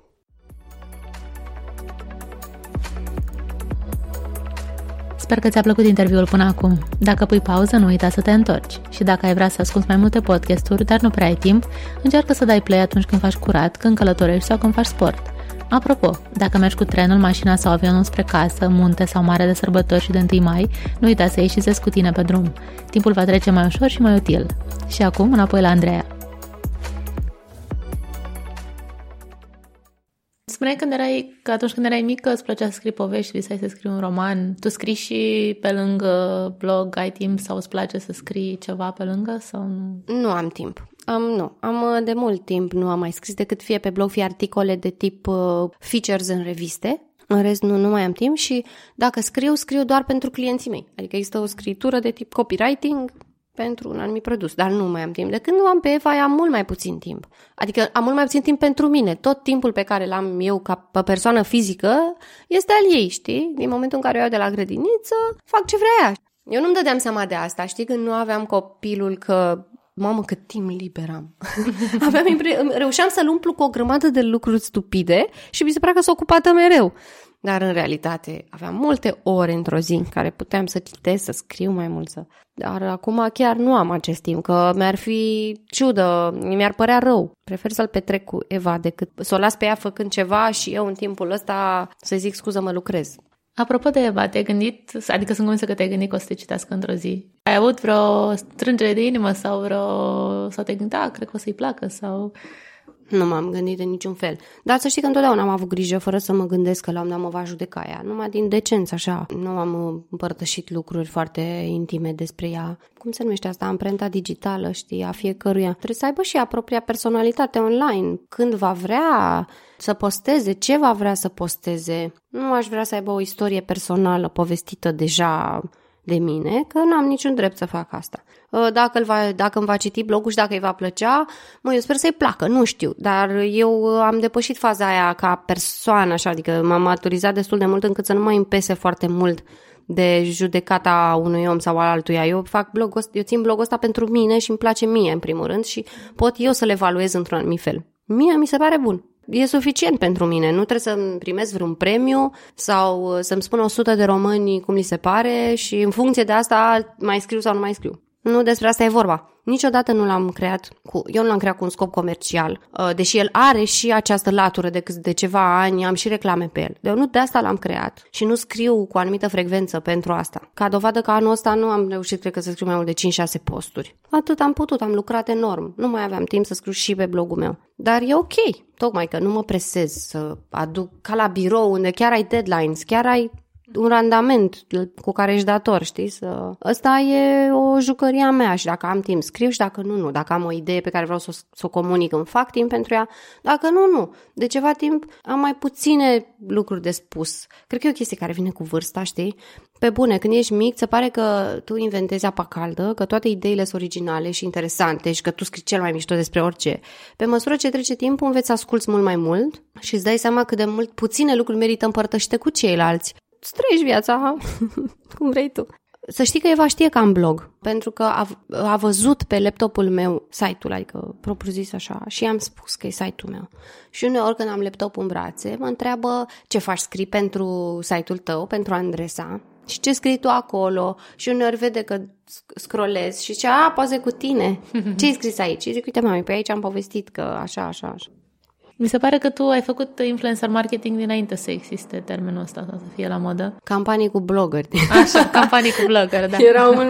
Sper că ți-a plăcut interviul până acum. Dacă pui pauză, nu uita să te întorci. Și dacă ai vrea să asculți mai multe podcasturi, dar nu prea ai timp, încearcă să dai play atunci când faci curat, când călătorești sau când faci sport. Apropo, dacă mergi cu trenul, mașina sau avionul spre casă, munte sau mare de sărbători și de 1 mai, nu uita să ieși și să cu tine pe drum. Timpul va trece mai ușor și mai util. Și acum, înapoi la Andreea. Spuneai că atunci când erai mică îți plăcea să scrii povești, visai să scrii un roman. Tu scrii și pe lângă blog, ai timp sau îți place să scrii ceva pe lângă? Sau nu? Nu am timp. Am de mult timp nu am mai scris decât fie pe blog, fie articole de tip features în reviste. În rest nu mai am timp și dacă scriu doar pentru clienții mei. Adică există o scritură de tip copywriting pentru un anumit produs, dar nu mai am timp. De când nu am pe Eva, am mult mai puțin timp. Adică am mult mai puțin timp pentru mine. Tot timpul pe care l-am eu ca persoană fizică este al ei, știi? Din momentul în care o iau de la grădiniță, fac ce vrea ea. Eu nu-mi dădeam seama de asta, știi? Când nu aveam copilul că... Mamă, cât timp liber am. Reușeam să-l umplu cu o grămadă de lucruri stupide și mi se părea că s-a ocupată mereu. Dar în realitate aveam multe ore într-o zi în care puteam să citesc, să scriu mai mult. Dar acum chiar nu am acest timp, că mi-ar fi ciudă, mi-ar părea rău. Prefer să-l petrec cu Eva decât să o las pe ea făcând ceva și eu în timpul ăsta să zic scuză, mă lucrez. Apropo de Eva, te-ai gândit, adică sunt convinsă că te-ai gândit că o să te citească într-o zi. Ai avut vreo strângere de inimă sau te-ai gândit, cred că o să-i placă sau... Nu m-am gândit de niciun fel. Dar să știi că întotdeauna am avut grijă fără să mă gândesc că la un dat mă va judeca ea. Numai din decență, așa. Nu am împărtășit lucruri foarte intime despre ea. Cum se numește asta? Amprenta digitală, știi, a fiecăruia. Trebuie să aibă și ea propria personalitate online. Când va vrea să posteze, ce va vrea să posteze. Nu aș vrea să aibă o istorie personală povestită deja de mine, că n-am niciun drept să fac asta. Dacă îmi va citi blogul și dacă îi va plăcea, eu sper să-i placă, nu știu, dar eu am depășit faza aia ca persoană, așa, adică m-am maturizat destul de mult încât să nu mai îmi pese foarte mult de judecata unui om sau al altuia. Eu țin blogul ăsta pentru mine și îmi place mie, în primul rând, și pot eu să le evaluez într-un anumit fel. Mie mi se pare bun. E suficient pentru mine, nu trebuie să-mi primesc vreun premiu sau să-mi spună 100 de români cum li se pare și în funcție de asta mai scriu sau nu mai scriu. Nu despre asta e vorba. Niciodată nu l-am creat eu nu l-am creat cu un scop comercial, deși el are și această latură de ceva ani, am și reclame pe el. Eu nu de asta l-am creat și nu scriu cu anumită frecvență pentru asta. Ca dovadă că anul ăsta nu am reușit, cred că, să scriu mai mult de 5-6 posturi. Atât am putut, am lucrat enorm. Nu mai aveam timp să scriu și pe blogul meu. Dar e ok, tocmai că nu mă presez să aduc ca la birou unde chiar ai deadlines, chiar ai un randament cu care ești dator, știi? Ăsta e o jucărie a mea și dacă am timp scriu și dacă nu. Dacă am o idee pe care vreau să o comunic, îmi fac timp pentru ea. Dacă nu. De ceva timp am mai puține lucruri de spus. Cred că e o chestie care vine cu vârsta, știi? Pe bune, când ești mic, se pare că tu inventezi apa caldă, că toate ideile sunt originale și interesante și că tu scrii cel mai mișto despre orice. Pe măsură ce trece timpul, înveți să asculți mult mai mult și îți dai seama cât de puține lucruri merită împărtășite cu ceilalți. Îți trăiești viața cum vrei tu. Să știi că Eva știe că am blog, pentru că a văzut pe laptopul meu site-ul, adică propriu-zis așa, și i-am spus că e site-ul meu. Și uneori când am laptopul în brațe, mă întreabă ce faci, scrii pentru site-ul tău, pentru Andresa, și ce scrii tu acolo. Și uneori vede că scrollez și zice, poze cu tine. Ce-ai scris aici? Și zic, uite mami, pe aici am povestit că așa, așa, așa. Mi se pare că tu ai făcut influencer marketing dinainte să existe termenul ăsta, să fie la modă. Campanii cu blogări. Așa, campanii cu blogări, da.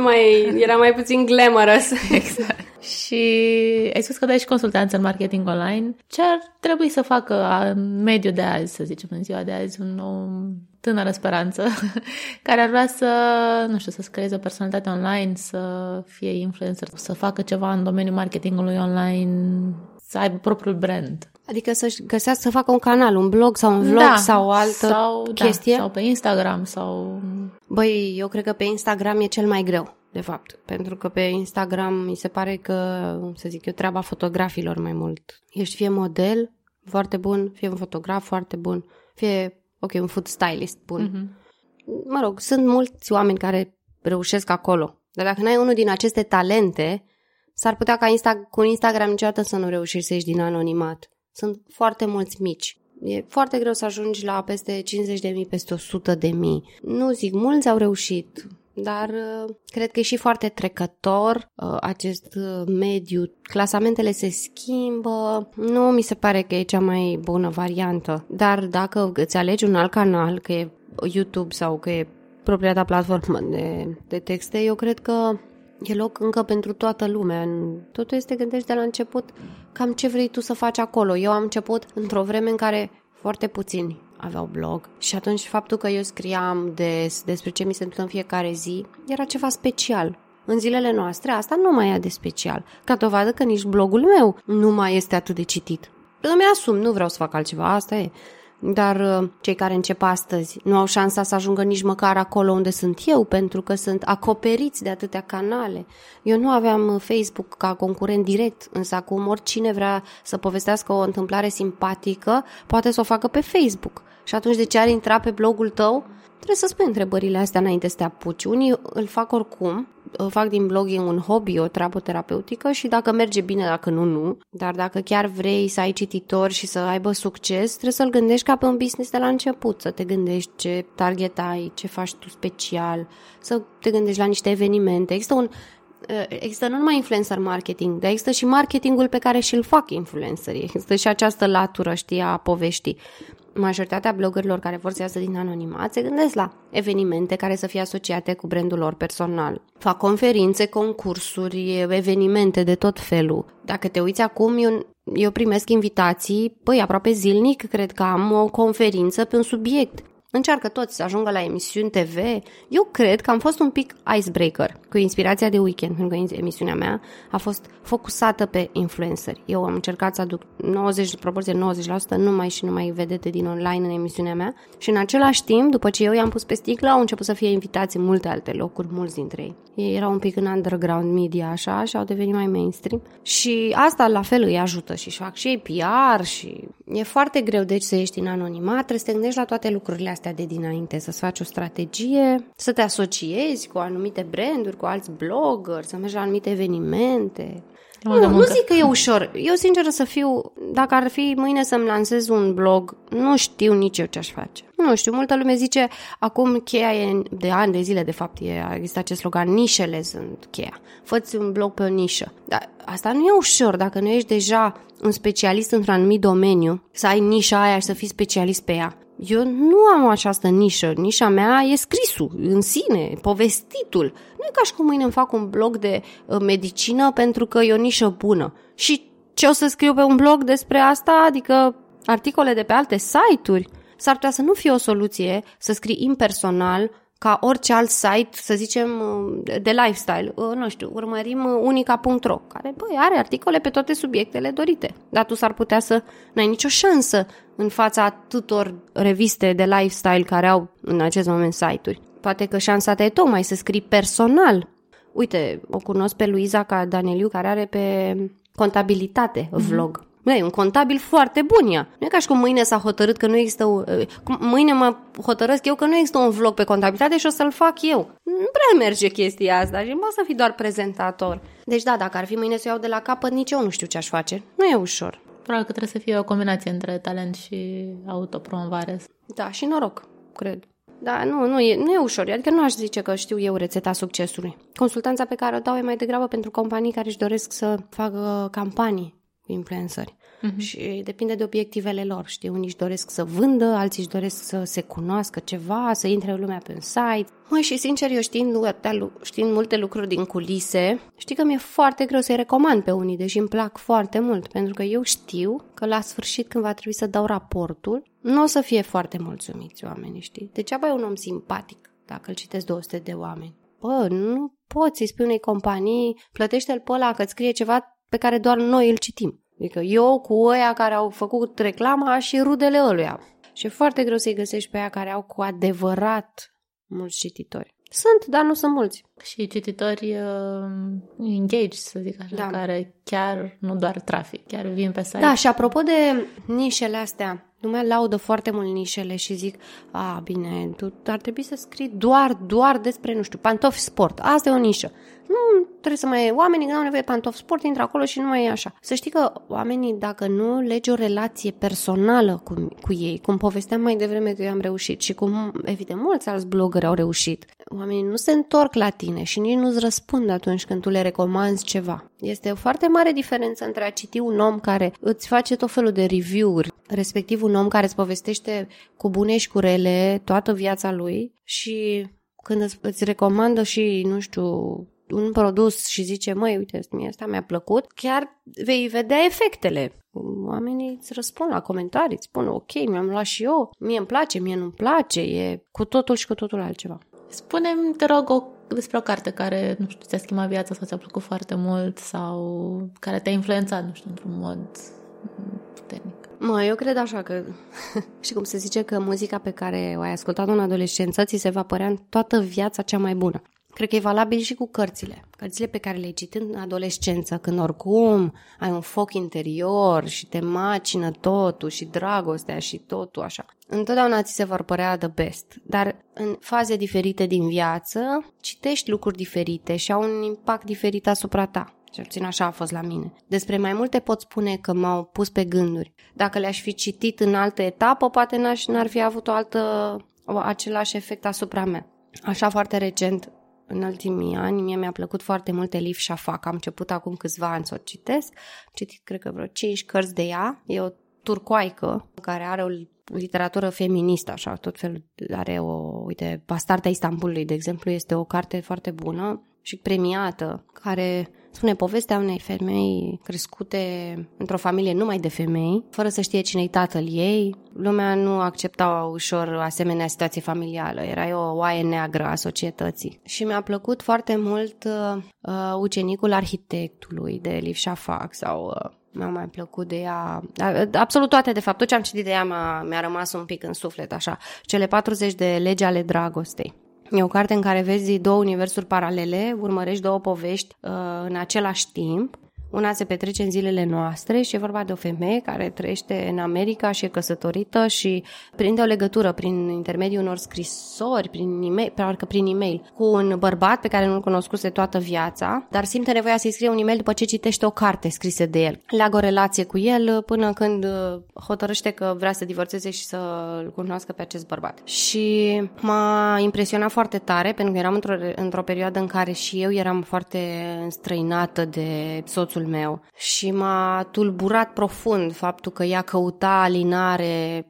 Era mai puțin glamorous. Exact. Și ai spus că dai și consultanță în marketing online. Ce ar trebui să facă în mediul de azi, să zicem, în ziua de azi, o tânără speranță care ar vrea să, nu știu, să-și creeze o personalitate online, să fie influencer, să facă ceva în domeniul marketingului online, să aibă propriul brand? Adică să-și găsească, să facă un canal, un blog sau un vlog sau o altă chestie? Sau pe Instagram sau... Băi, eu cred că pe Instagram e cel mai greu, de fapt. Pentru că pe Instagram mi se pare că, să zic eu, treaba fotografilor mai mult. Ești fie model foarte bun, fie un fotograf foarte bun, fie, un food stylist bun. Mm-hmm. Mă rog, sunt mulți oameni care reușesc acolo. Dar dacă n-ai unul din aceste talente, s-ar putea ca cu Instagram niciodată să nu reușești să ieși din anonimat. Sunt foarte mulți mici. E foarte greu să ajungi la peste 50.000, peste 100.000. Nu zic, mulți au reușit, dar cred că e și foarte trecător acest mediu. Clasamentele se schimbă. Nu mi se pare că e cea mai bună variantă. Dar dacă îți alegi un alt canal, că e YouTube sau că e propria ta platformă de texte, eu cred că e loc încă pentru toată lumea. Totul este, gândești de la început cam ce vrei tu să faci acolo. Eu am început într-o vreme în care foarte puțini aveau blog și atunci faptul că eu scriam despre ce mi se întâmplă în fiecare zi era ceva special. În zilele noastre asta nu mai e de special. Ca dovadă că nici blogul meu nu mai este atât de citit. Îmi asum, nu vreau să fac altceva, asta e. Dar cei care încep astăzi nu au șansa să ajungă nici măcar acolo unde sunt eu, pentru că sunt acoperiți de atâtea canale. Eu nu aveam Facebook ca concurent direct, însă acum oricine vrea să povestească o întâmplare simpatică poate să o facă pe Facebook. Și atunci de ce ar intra pe blogul tău? Trebuie să spui întrebările astea înainte să te apuci. Unii îl fac oricum, fac din blogging un hobby, o treabă terapeutică și dacă merge bine, dacă nu, nu. Dar dacă chiar vrei să ai cititori și să aibă succes, trebuie să-l gândești ca pe un business de la început, să te gândești ce target ai, ce faci tu special, să te gândești la niște evenimente. Există nu numai influencer marketing, dar există și marketingul pe care și-l fac influencerii. Există și această latură, a poveștii. Majoritatea bloggerilor care vor să iasă din anonimat se gândesc la evenimente care să fie asociate cu brandul lor personal. Fac conferințe, concursuri, evenimente de tot felul. Dacă te uiți acum, eu primesc invitații, aproape zilnic, cred că am o conferință pe un subiect. Încearcă toți să ajungă la emisiuni TV. Eu cred că am fost un pic icebreaker cu Inspirația de Weekend, pentru că emisiunea mea a fost focusată pe influenceri. Eu am încercat să aduc proporție 90% numai vedete din online în emisiunea mea și în același timp, după ce eu i-am pus pe sticlă, au început să fie invitați în multe alte locuri, mulți dintre ei. Ei erau un pic în underground media așa și au devenit mai mainstream și asta la fel îi ajută și fac și ei PR și e foarte greu deci să ieși din anonimat, trebuie să te gândești la toate lucrurile astea de dinainte, să-ți faci o strategie, să te asociezi cu anumite branduri, cu alți bloggeri, să mergi la anumite evenimente. Nu zic că e ușor. Eu, sinceră să fiu, dacă ar fi mâine să-mi lansez un blog, nu știu nici eu ce aș face. Nu știu, multă lume zice, acum cheia e de ani de zile, de fapt, există acest slogan, nișele sunt cheia. Fă-ți un blog pe o nișă. Dar asta nu e ușor, dacă nu ești deja un specialist într-un anumit domeniu, să ai nișa aia și să fii specialist pe ea. Eu nu am această nișă. Nișa mea e scrisul în sine, povestitul. Nu e ca și cum mâine îmi fac un blog de medicină pentru că e o nișă bună. Și ce o să scriu pe un blog despre asta? Adică articole de pe alte site-uri? S-ar putea să nu fie o soluție să scrii impersonal ca orice alt site, să zicem, de lifestyle. Nu știu, urmărim unica.ro, care are articole pe toate subiectele dorite. Dar tu s-ar putea să n-ai nicio șansă în fața atâtor reviste de lifestyle care au în acest moment site-uri. Poate că șansa ta e tocmai să scrii personal. Uite, o cunosc pe Luiza Daneliu, care are pe contabilitate vlog. E un contabil foarte bun ea. Nu e ca și cum mâine s-a hotărât că nu există... Mâine mă hotărăsc eu că nu există un vlog pe contabilitate și o să-l fac eu. Nu prea merge chestia asta și mă să fii doar prezentator. Deci da, dacă ar fi mâine să iau de la capăt, nici eu nu știu ce aș face. Nu e ușor. Probabil că trebuie să fie o combinație între talent și autopromovare. Da, și noroc, cred. Da, nu e ușor. Adică nu aș zice că știu eu rețeta succesului. Consultanța pe care o dau e mai degrabă pentru companii care își doresc să facă campanii cu influenceri. Și depinde de obiectivele lor. Știi, unii își doresc să vândă, alții își doresc să se cunoască ceva, să intre lumea pe un site. Măi, și sincer, eu știind multe lucruri din culise, știi că mi-e foarte greu să-i recomand pe unii, deși îmi plac foarte mult, pentru că eu știu că la sfârșit, când va trebui să dau raportul, nu o să fie foarte mulțumiți oamenii, știi? Degeaba e un om simpatic dacă îl citesc 200 de oameni. Bă, nu poți să-i spui unei companii, plătește-l pe ăla că îți scrie ceva pe care doar noi îl citim. Adică eu cu ăia care au făcut reclama și rudele ăluia. Și e foarte greu să-i găsești pe aia care au cu adevărat mulți cititori. Sunt, dar nu sunt mulți. Și cititori engaged, să zic așa, da. Care chiar nu doar trafic, chiar vin pe site. Da, și apropo de nișele astea, lumea laudă foarte mult nișele și zic, bine, tu ar trebui să scrii doar despre, nu știu, pantofi sport. Asta e o nișă. Nu trebuie să mai... Oamenii când au nevoie de pantofi sport, intră acolo și nu mai e așa. Să știi că oamenii, dacă nu legi o relație personală cu ei, cum povesteam mai devreme că eu am reușit și cum, evident, mulți alți blogări au reușit, oamenii nu se întorc la tine și nici nu-ți răspund atunci când tu le recomanzi ceva. Este o foarte mare diferență între a citi un om care îți face tot felul de review-uri, respectiv un om care îți povestește cu bune și cu rele toată viața lui și când îți recomandă și, nu știu, un produs și zice, măi, uite, mie asta mi-a plăcut, chiar vei vedea efectele. Oamenii îți răspund la comentarii, îți spun, ok, mi-am luat și eu, mie îmi place, mie nu-mi place, e cu totul și cu totul altceva. Spune-mi, te rog, despre o carte care, nu știu, ți-a schimbat viața sau ți-a plăcut foarte mult sau care te-a influențat, nu știu, într-un mod puternic. Eu cred așa că, știi cum se zice că muzica pe care o ai ascultat-o în adolescență ți se va părea în toată viața cea mai bună. Cred că e valabil și cu cărțile. Cărțile pe care le-ai citit în adolescență, când oricum ai un foc interior și te macină totul și dragostea și totul așa. Întotdeauna ți se vor părea the best, dar în faze diferite din viață citești lucruri diferite și au un impact diferit asupra ta. Cel puțin așa a fost la mine. Despre mai multe pot spune că m-au pus pe gânduri. Dacă le-aș fi citit în altă etapă, poate n-ar fi avut același efect asupra mea. Așa foarte recent, în ultimii ani, mie mi-a plăcut foarte mult Elif Shafak. Am început acum câțiva ani să o citesc. Am citit, cred că vreo 5 cărți de ea. E o turcoaică care are o literatură feministă, așa, tot felul. Are uite, Bastarda Istanbulului, de exemplu, este o carte foarte bună și premiată, care spune povestea unei femei crescute într-o familie numai de femei, fără să știe cine-i tatăl ei. Lumea nu accepta ușor asemenea situație familială. Era o oaie neagră a societății. Și mi-a plăcut foarte mult Ucenicul arhitectului de Elif Shafak sau... Mi-a mai plăcut de ea, absolut toate, de fapt, tot ce am citit de ea mi-a rămas un pic în suflet, așa. Cele 40 de legi ale dragostei. E o carte în care vezi 2 universuri paralele, urmărești 2 povești în același timp. Una se petrece în zilele noastre și e vorba de o femeie care trăiește în America și e căsătorită și prinde o legătură prin intermediul unor scrisori, prin e-mail, cu un bărbat pe care nu-l cunoscuse toată viața, dar simte nevoia să-i scrie un e-mail după ce citește o carte scrisă de el. Leagă o relație cu el până când hotărăște că vrea să divorțeze și să-l cunoască pe acest bărbat. Și m-a impresionat foarte tare, pentru că eram într-o perioadă în care și eu eram foarte înstrăinată de soțul meu și m-a tulburat profund faptul că ea căuta alinare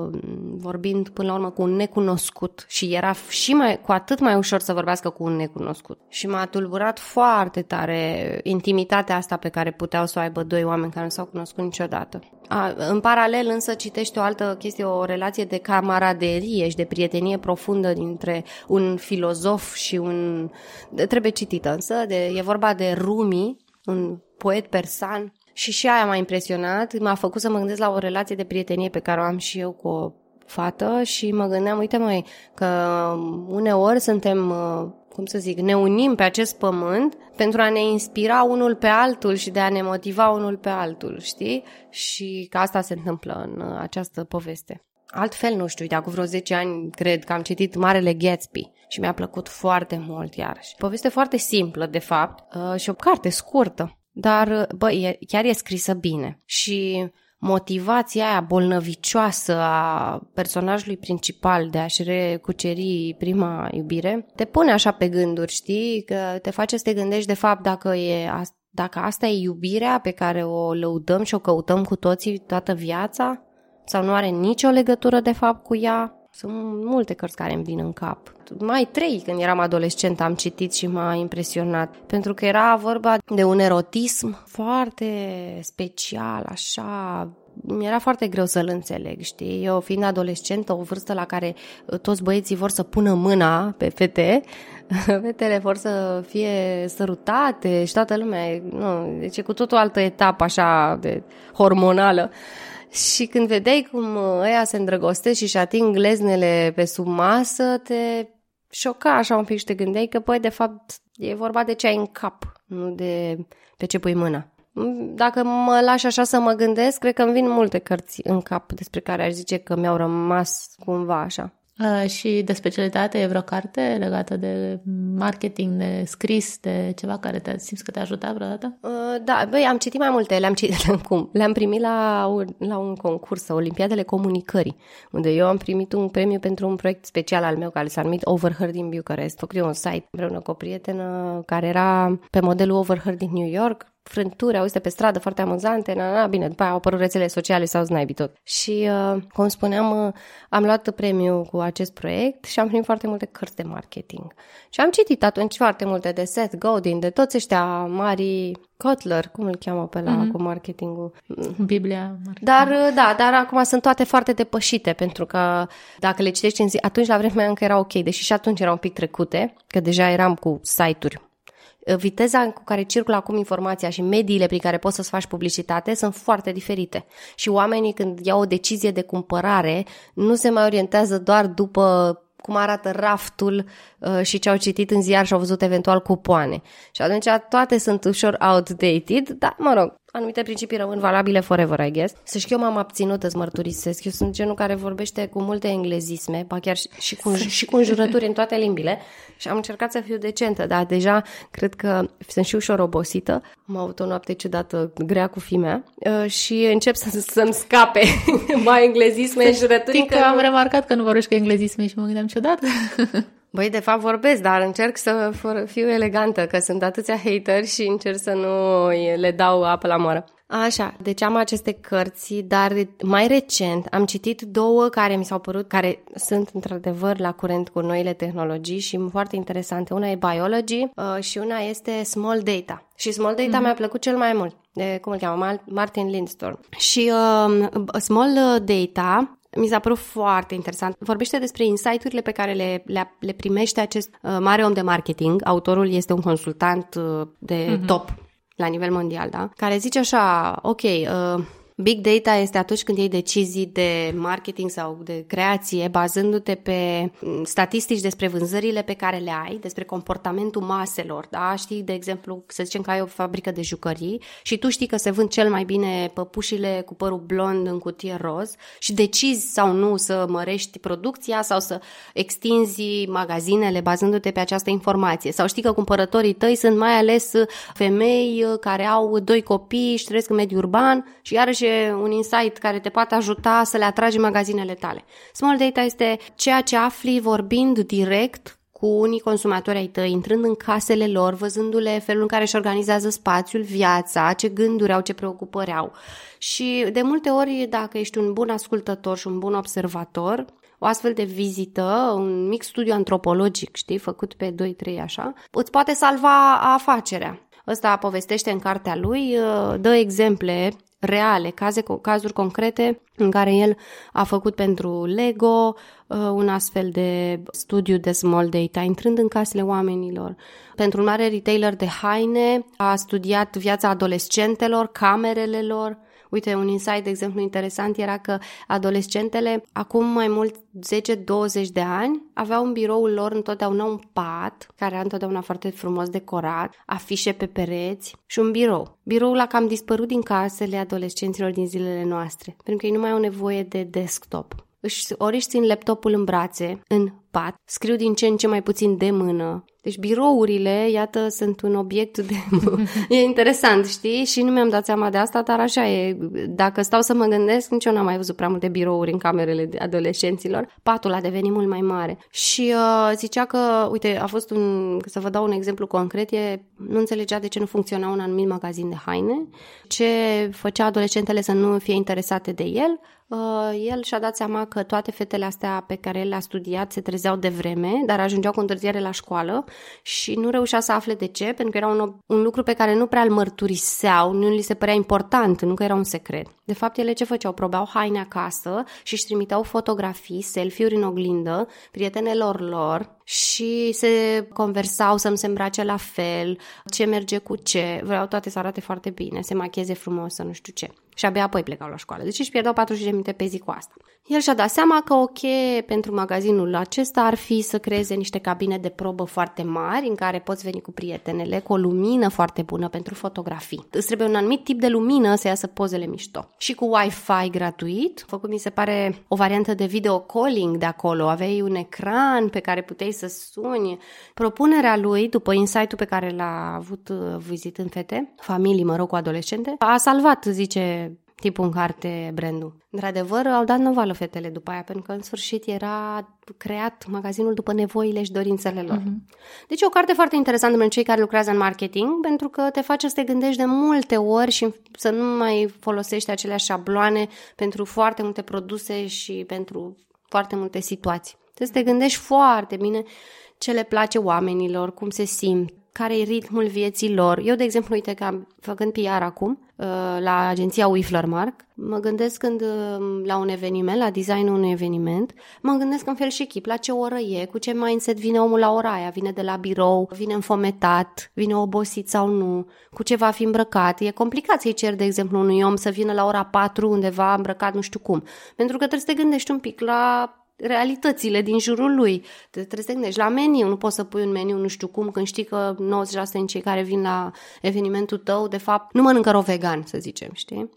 vorbind până la urmă cu un necunoscut și era și cu atât mai ușor să vorbească cu un necunoscut. Și m-a tulburat foarte tare intimitatea asta pe care puteau să o aibă 2 oameni care nu s-au cunoscut niciodată. În paralel însă citește o altă chestie, o relație de camaraderie și de prietenie profundă dintre un filozof și un... Trebuie citită însă, e vorba de Rumi, un poet persan, și aia m-a impresionat, m-a făcut să mă gândesc la o relație de prietenie pe care o am și eu cu o fată și mă gândeam, uite măi, că uneori suntem ne unim pe acest pământ pentru a ne inspira unul pe altul și de a ne motiva unul pe altul, știi? Și că asta se întâmplă în această poveste. Altfel, nu știu, de acum vreo 10 ani, cred că am citit Marele Gatsby și mi-a plăcut foarte mult iarăși. Poveste foarte simplă, de fapt, și o carte scurtă, dar, chiar e scrisă bine. Și motivația aia bolnăvicioasă a personajului principal de a-și recuceri prima iubire te pune așa pe gânduri, știi? Că te face să te gândești, de fapt, dacă asta e iubirea pe care o lăudăm și o căutăm cu toții toată viața, sau nu are nicio legătură de fapt cu ea. Sunt multe cărți care îmi vin în cap. Mai 3 când eram adolescent am citit și m-a impresionat, pentru că era vorba de un erotism foarte special, așa. Mi-era foarte greu să-l înțeleg, știi? Eu fiind adolescentă, o vârstă la care toți băieții vor să pună mâna pe fete, fetele vor să fie sărutate și toată lumea, deci e cu tot o altă etapă așa de hormonală. Și când vedeai cum ăia se îndrăgostesc și-și ating gleznele pe sub masă, te șoca așa un pic și te gândeai că, de fapt, e vorba de ce ai în cap, nu de pe ce pui mâna. Dacă mă lași așa să mă gândesc, cred că îmi vin multe cărți în cap despre care aș zice că mi-au rămas cumva așa. Și de specialitate e vreo carte legată de marketing, de scris, de ceva care simți că te-a ajutat vreodată? Da, am citit mai multe, le-am primit la un concurs, Olimpiadele Comunicării, unde eu am primit un premiu pentru un proiect special al meu care s-a numit Overheard in Bucharest. Făcut eu un site împreună cu o prietenă care era pe modelul Overheard din New York, frânturi, auzite pe stradă, foarte amuzante, bine, după aia au apărut rețelele sociale sau znaibii tot. Și, cum spuneam, am luat premiul cu acest proiect și am primit foarte multe cărți de marketing. Și am citit atunci foarte multe de Seth Godin, de toți ăștia mari, Kotler, cum îl cheamă pe ăla cu marketingul? Biblia. Dar acum sunt toate foarte depășite, pentru că dacă le citești în zi, atunci la vremea încă era ok, deși și atunci erau un pic trecute, că deja eram cu site-uri. Viteza cu care circulă acum informația și mediile prin care poți să-ți faci publicitate sunt foarte diferite. Și oamenii, când iau o decizie de cumpărare, nu se mai orientează doar după cum arată raftul și ce au citit în ziar și au văzut eventual cupoane. Și atunci toate sunt ușor outdated, dar, anumite principii rămân valabile forever, I guess. Să știu că eu m-am abținut, îți mărturisesc. Eu sunt genul care vorbește cu multe englezisme, ba chiar și cu înjurături în toate limbile și am încercat să fiu decentă, dar deja cred că sunt și ușor obosită. Am avut o noapte ciudată grea cu fimea și încep să-mi scape mai englezisme, înjurături. Că am remarcat că nu vorbești cu englezisme și mă gândeam ciudat. Băi, de fapt vorbesc, dar încerc să fiu elegantă, că sunt atâția hateri și încerc să nu le dau apă la moară. Așa, deci am aceste cărți, dar mai recent am citit 2 care mi s-au părut, care sunt într-adevăr la curent cu noile tehnologii și foarte interesante. Una e Biology și una este Small Data. Și Small Data mi-a plăcut cel mai mult, cum îl cheamă, Martin Lindstorm. Și Small Data mi s-a părut foarte interesant. Vorbește despre insight-urile pe care le primește acest mare om de marketing. Autorul este un consultant de top la nivel mondial, da? Care zice așa, big data este atunci când iei decizii de marketing sau de creație bazându-te pe statistici despre vânzările pe care le ai, despre comportamentul maselor, da? Știi, de exemplu, să zicem că ai o fabrică de jucării și tu știi că se vând cel mai bine păpușile cu părul blond în cutie roz și decizi sau nu să mărești producția sau să extinzi magazinele bazându-te pe această informație. Sau știi că cumpărătorii tăi sunt mai ales femei care au 2 copii și trăiesc în mediul urban și iarăși un insight care te poate ajuta să le atragi în magazinele tale. Small data este ceea ce afli vorbind direct cu unii consumatori ai tăi, intrând în casele lor, văzându-le felul în care își organizează spațiul, viața, ce gânduri au, ce preocupări au. Și de multe ori, dacă ești un bun ascultător și un bun observator, o astfel de vizită, un mic studiu antropologic, știi, făcut pe 2-3 așa, îți poate salva afacerea. Ăsta povestește în cartea lui, dă exemple reale, cazuri concrete în care el a făcut pentru Lego un astfel de studiu de small data, intrând în casele oamenilor. Pentru un mare retailer de haine a studiat viața adolescentelor, camerele lor, Uite, un insight, de exemplu, interesant era că adolescentele, acum mai mult 10-20 de ani, aveau în biroul lor întotdeauna un pat, care era întotdeauna foarte frumos decorat, afișe pe pereți și un birou. Biroul a cam dispărut din casele adolescenților din zilele noastre, pentru că ei nu mai au nevoie de desktop. Ori își țin laptopul în brațe, în pat, scriu din ce în ce mai puțin de mână. Deci birourile, iată, sunt un obiect de... E interesant, știi? Și nu mi-am dat seama de asta, dar așa e. Dacă stau să mă gândesc, nici eu n-am mai văzut prea multe birouri în camerele adolescenților. Patul a devenit mult mai mare. Și zicea că, uite, a fost să vă dau un exemplu concret, nu înțelegea de ce nu funcționa un anumit magazin de haine, ce făcea adolescentele să nu fie interesate de el. El și-a dat seama că toate fetele astea pe care el le-a studiat se trezeau de vreme, dar ajungeau cu întârziere la școală și nu reușea să afle de ce, pentru că era un lucru pe care nu prea îl mărturiseau, nu li se părea important, nu că era un secret. De fapt, ele ce făceau? Probeau haine acasă și își trimiteau fotografii, selfie-uri în oglindă prietenelor lor și se conversau să nu se îmbrace la fel, ce merge cu ce, vreau toate să arate foarte bine, se machieze frumos, să nu știu ce. Și abia apoi plecau la școală. Deci își pierdeau 40 de minute pe zi cu asta. El și-a dat seama că ok, pentru magazinul acesta ar fi să creeze niște cabine de probă foarte mari în care poți veni cu prietenele, cu o lumină foarte bună pentru fotografii. Îți trebuie un anumit tip de lumină să iasă pozele mișto. Și cu Wi-Fi gratuit, făcut mi se pare o variantă de video calling de acolo. Aveai un ecran pe care puteai să suni. Propunerea lui, după insight-ul pe care l-a avut vizitând fete, familii, mă rog, cu adolescente, a salvat, zice tipul în carte brandul. Într-adevăr, au dat năvală fetele după aia, pentru că în sfârșit era creat magazinul după nevoile și dorințele lor. Deci e o carte foarte interesantă pentru cei care lucrează în marketing, pentru că te face să te gândești de multe ori și să nu mai folosești aceleași șabloane pentru foarte multe produse și pentru foarte multe situații. Trebuie să te gândești foarte bine ce le place oamenilor, cum se simt, care e ritmul vieții lor. Eu, de exemplu, uite că făcând PR acum, la agenția Wiflermark, mă gândesc când la un eveniment, la designul unui eveniment, mă gândesc în fel și chip, la ce oră e, cu ce mindset vine omul la ora aia, vine de la birou, vine înfometat, vine obosit sau nu, cu ce va fi îmbrăcat. E complicat să-i cer, de exemplu, unui om să vină la ora 4 undeva îmbrăcat nu știu cum, pentru că trebuie să te gândești un pic la realitățile din jurul lui. Trebuie să te gândești la meniu, nu poți să pui un meniu nu știu cum când știi că 90% din cei care vin la evenimentul tău, de fapt, nu mănâncă rău vegan, să zicem, știi?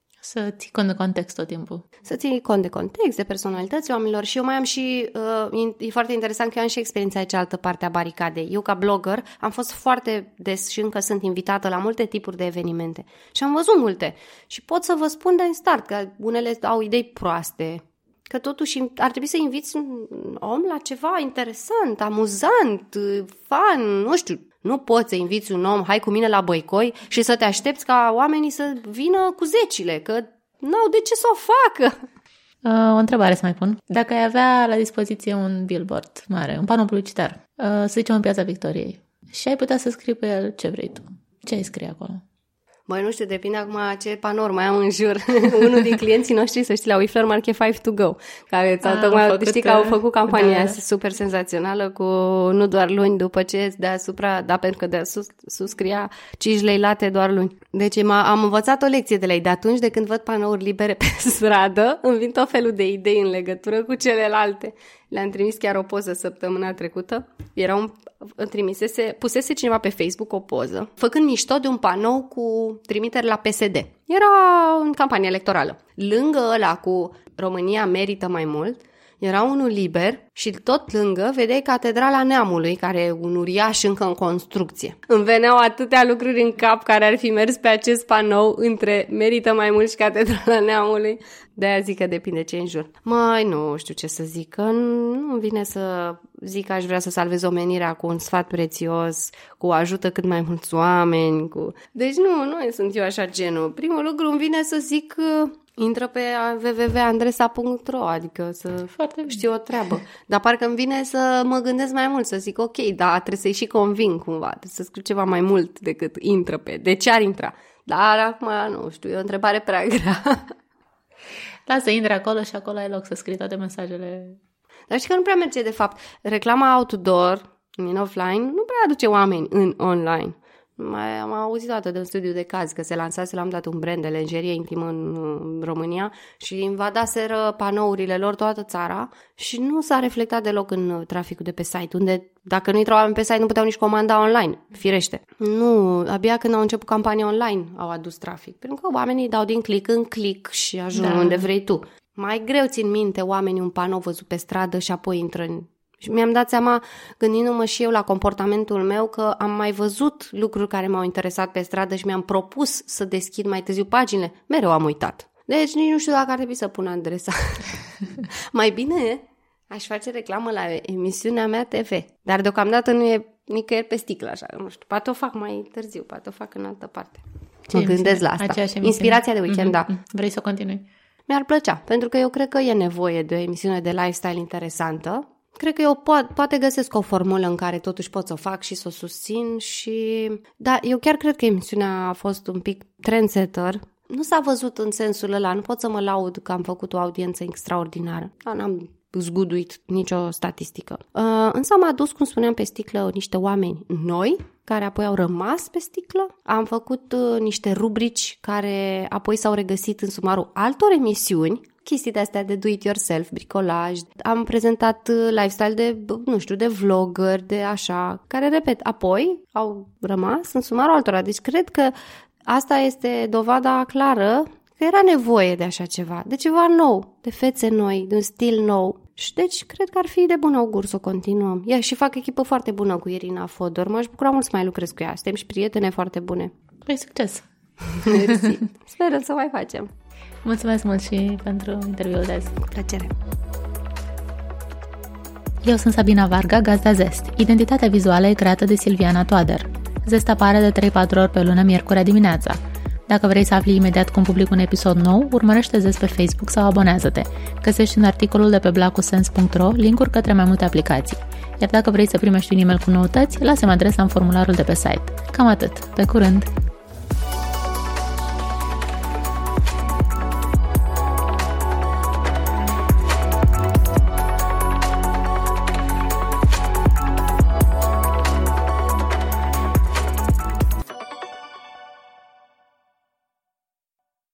Să ții cont de context tot timpul. Să ții cont de context, de personalități oamenilor. Și eu mai am și, e foarte interesant că eu am și experiența de cealaltă parte a baricadei. Eu ca blogger am fost foarte des și încă sunt invitată la multe tipuri de evenimente. Și am văzut multe. Și pot să vă spun de start că unele au idei proaste, că totuși ar trebui să inviți un om la ceva interesant, amuzant, fun, nu știu. Nu poți să inviți un om, hai cu mine la Băicoi și să te aștepți ca oamenii să vină cu zecile, că n-au de ce să o facă. O întrebare să mai pun. Dacă ai avea la dispoziție un billboard mare, un panou publicitar, să zicem în Piața Victoriei, și ai putea să scrii pe el ce vrei tu, ce ai scrie acolo? Băi, nu știu, depinde acum ce panouri mai am în jur. Unul din clienții noștri, să știi, la Wiflermark e 5 to go, care știi că au făcut campania super senzațională cu nu doar luni după ce deasupra, da, pentru că de sus scria 5 lei late doar luni. Deci am învățat o lecție de la ei. De atunci, de când văd panouri libere pe stradă, îmi vin tot felul de idei în legătură cu celelalte. Le-am trimis chiar o poză săptămâna trecută. Pusese cineva pe Facebook o poză, făcând mișto de un panou cu trimiteri la PSD. Era în campanie electorală. Lângă ăla cu România merită mai mult, era unul liber și tot lângă vedeai Catedrala Neamului, care e un uriaș încă în construcție. Îmi veneau atâtea lucruri în cap care ar fi mers pe acest panou între merită mai mult și Catedrala Neamului. De-aia zic că depinde ce în jur. Mai nu știu ce să zic, că nu-mi vine să zic că aș vrea să salvez omenirea cu un sfat prețios, cu ajută cât mai mulți oameni. Deci nu sunt eu așa genul. Primul lucru îmi vine să zic... Intră pe www.andresa.ro, adică să știu o treabă. Dar parcă îmi vine să mă gândesc mai mult, să zic ok, dar trebuie să-i și conving cumva, trebuie să scriu ceva mai mult decât intră pe. De ce ar intra? Dar acum nu știu, e o întrebare prea grea. Lasă, intre acolo și acolo ai loc să scrii toate mesajele. Dar știi că nu prea merge de fapt. Reclama outdoor, în offline, nu prea aduce oameni în online. Am auzit toată de un studiu de caz că se lansase la un dat un brand de lenjerie intimă în România și invadaseră panourile lor toată țara și nu s-a reflectat deloc în traficul de pe site, unde dacă nu intrau oameni pe site nu puteau nici comanda online, firește. Nu, abia când au început campania online au adus trafic, pentru că oamenii dau din click în click și ajung unde vrei tu. Mai greu țin minte oamenii un panou văzut pe stradă și apoi intră în... Și mi-am dat seama, gândindu-mă și eu la comportamentul meu, că am mai văzut lucruri care m-au interesat pe stradă și mi-am propus să deschid mai târziu paginile. Mereu am uitat. Deci nici nu știu dacă ar trebui să pun adresa. Mai bine aș face reclamă la emisiunea mea TV. Dar deocamdată nu e nicăieri pe sticlă, așa. Nu știu, poate o fac mai târziu, poate o fac în altă parte. Mă gândesc la asta. Inspirația de weekend, da. Vrei să continui? Mi-ar plăcea, pentru că eu cred că e nevoie de o emisiune de lifestyle interesantă. Cred că eu poate găsesc o formulă în care totuși pot să o fac și să o susțin și... Da, eu chiar cred că emisiunea a fost un pic trendsetter. Nu s-a văzut în sensul ăla, nu pot să mă laud că am făcut o audiență extraordinară. N-am zguduit nicio statistică. Însă am adus, cum spuneam, pe sticlă niște oameni noi, care apoi au rămas pe sticlă. Am făcut niște rubrici care apoi s-au regăsit în sumarul altor emisiuni, chestii de-astea de do-it-yourself, bricolaj. Am prezentat lifestyle de, nu știu, de vlogger, de așa, care, repet, apoi au rămas în sumarul altora. Deci cred că asta este dovada clară că era nevoie de așa ceva, de ceva nou, de fețe noi, de un stil nou. Și deci cred că ar fi de bun augur să o continuăm. Ia, și fac echipă foarte bună cu Irina Fodor. M-aș bucura mult să mai lucrez cu ea. Suntem și prietene foarte bune. Păi, succes! Mersi. Sperăm să mai facem. Mulțumesc mult și pentru interviul de azi. Cu plăcere. Eu sunt Sabina Varga, gazda Zest. Identitatea vizuală e creată de Silviana Toader. Zest apare de 3-4 ori pe lună, miercurea dimineața. Dacă vrei să afli imediat cum public un episod nou, urmărește Zest pe Facebook sau abonează-te. Găsești în articolul de pe blacusens.ro link-uri către mai multe aplicații. Iar dacă vrei să primești un e-mail cu noutăți, lasă-mi adresa în formularul de pe site. Cam atât. Pe curând!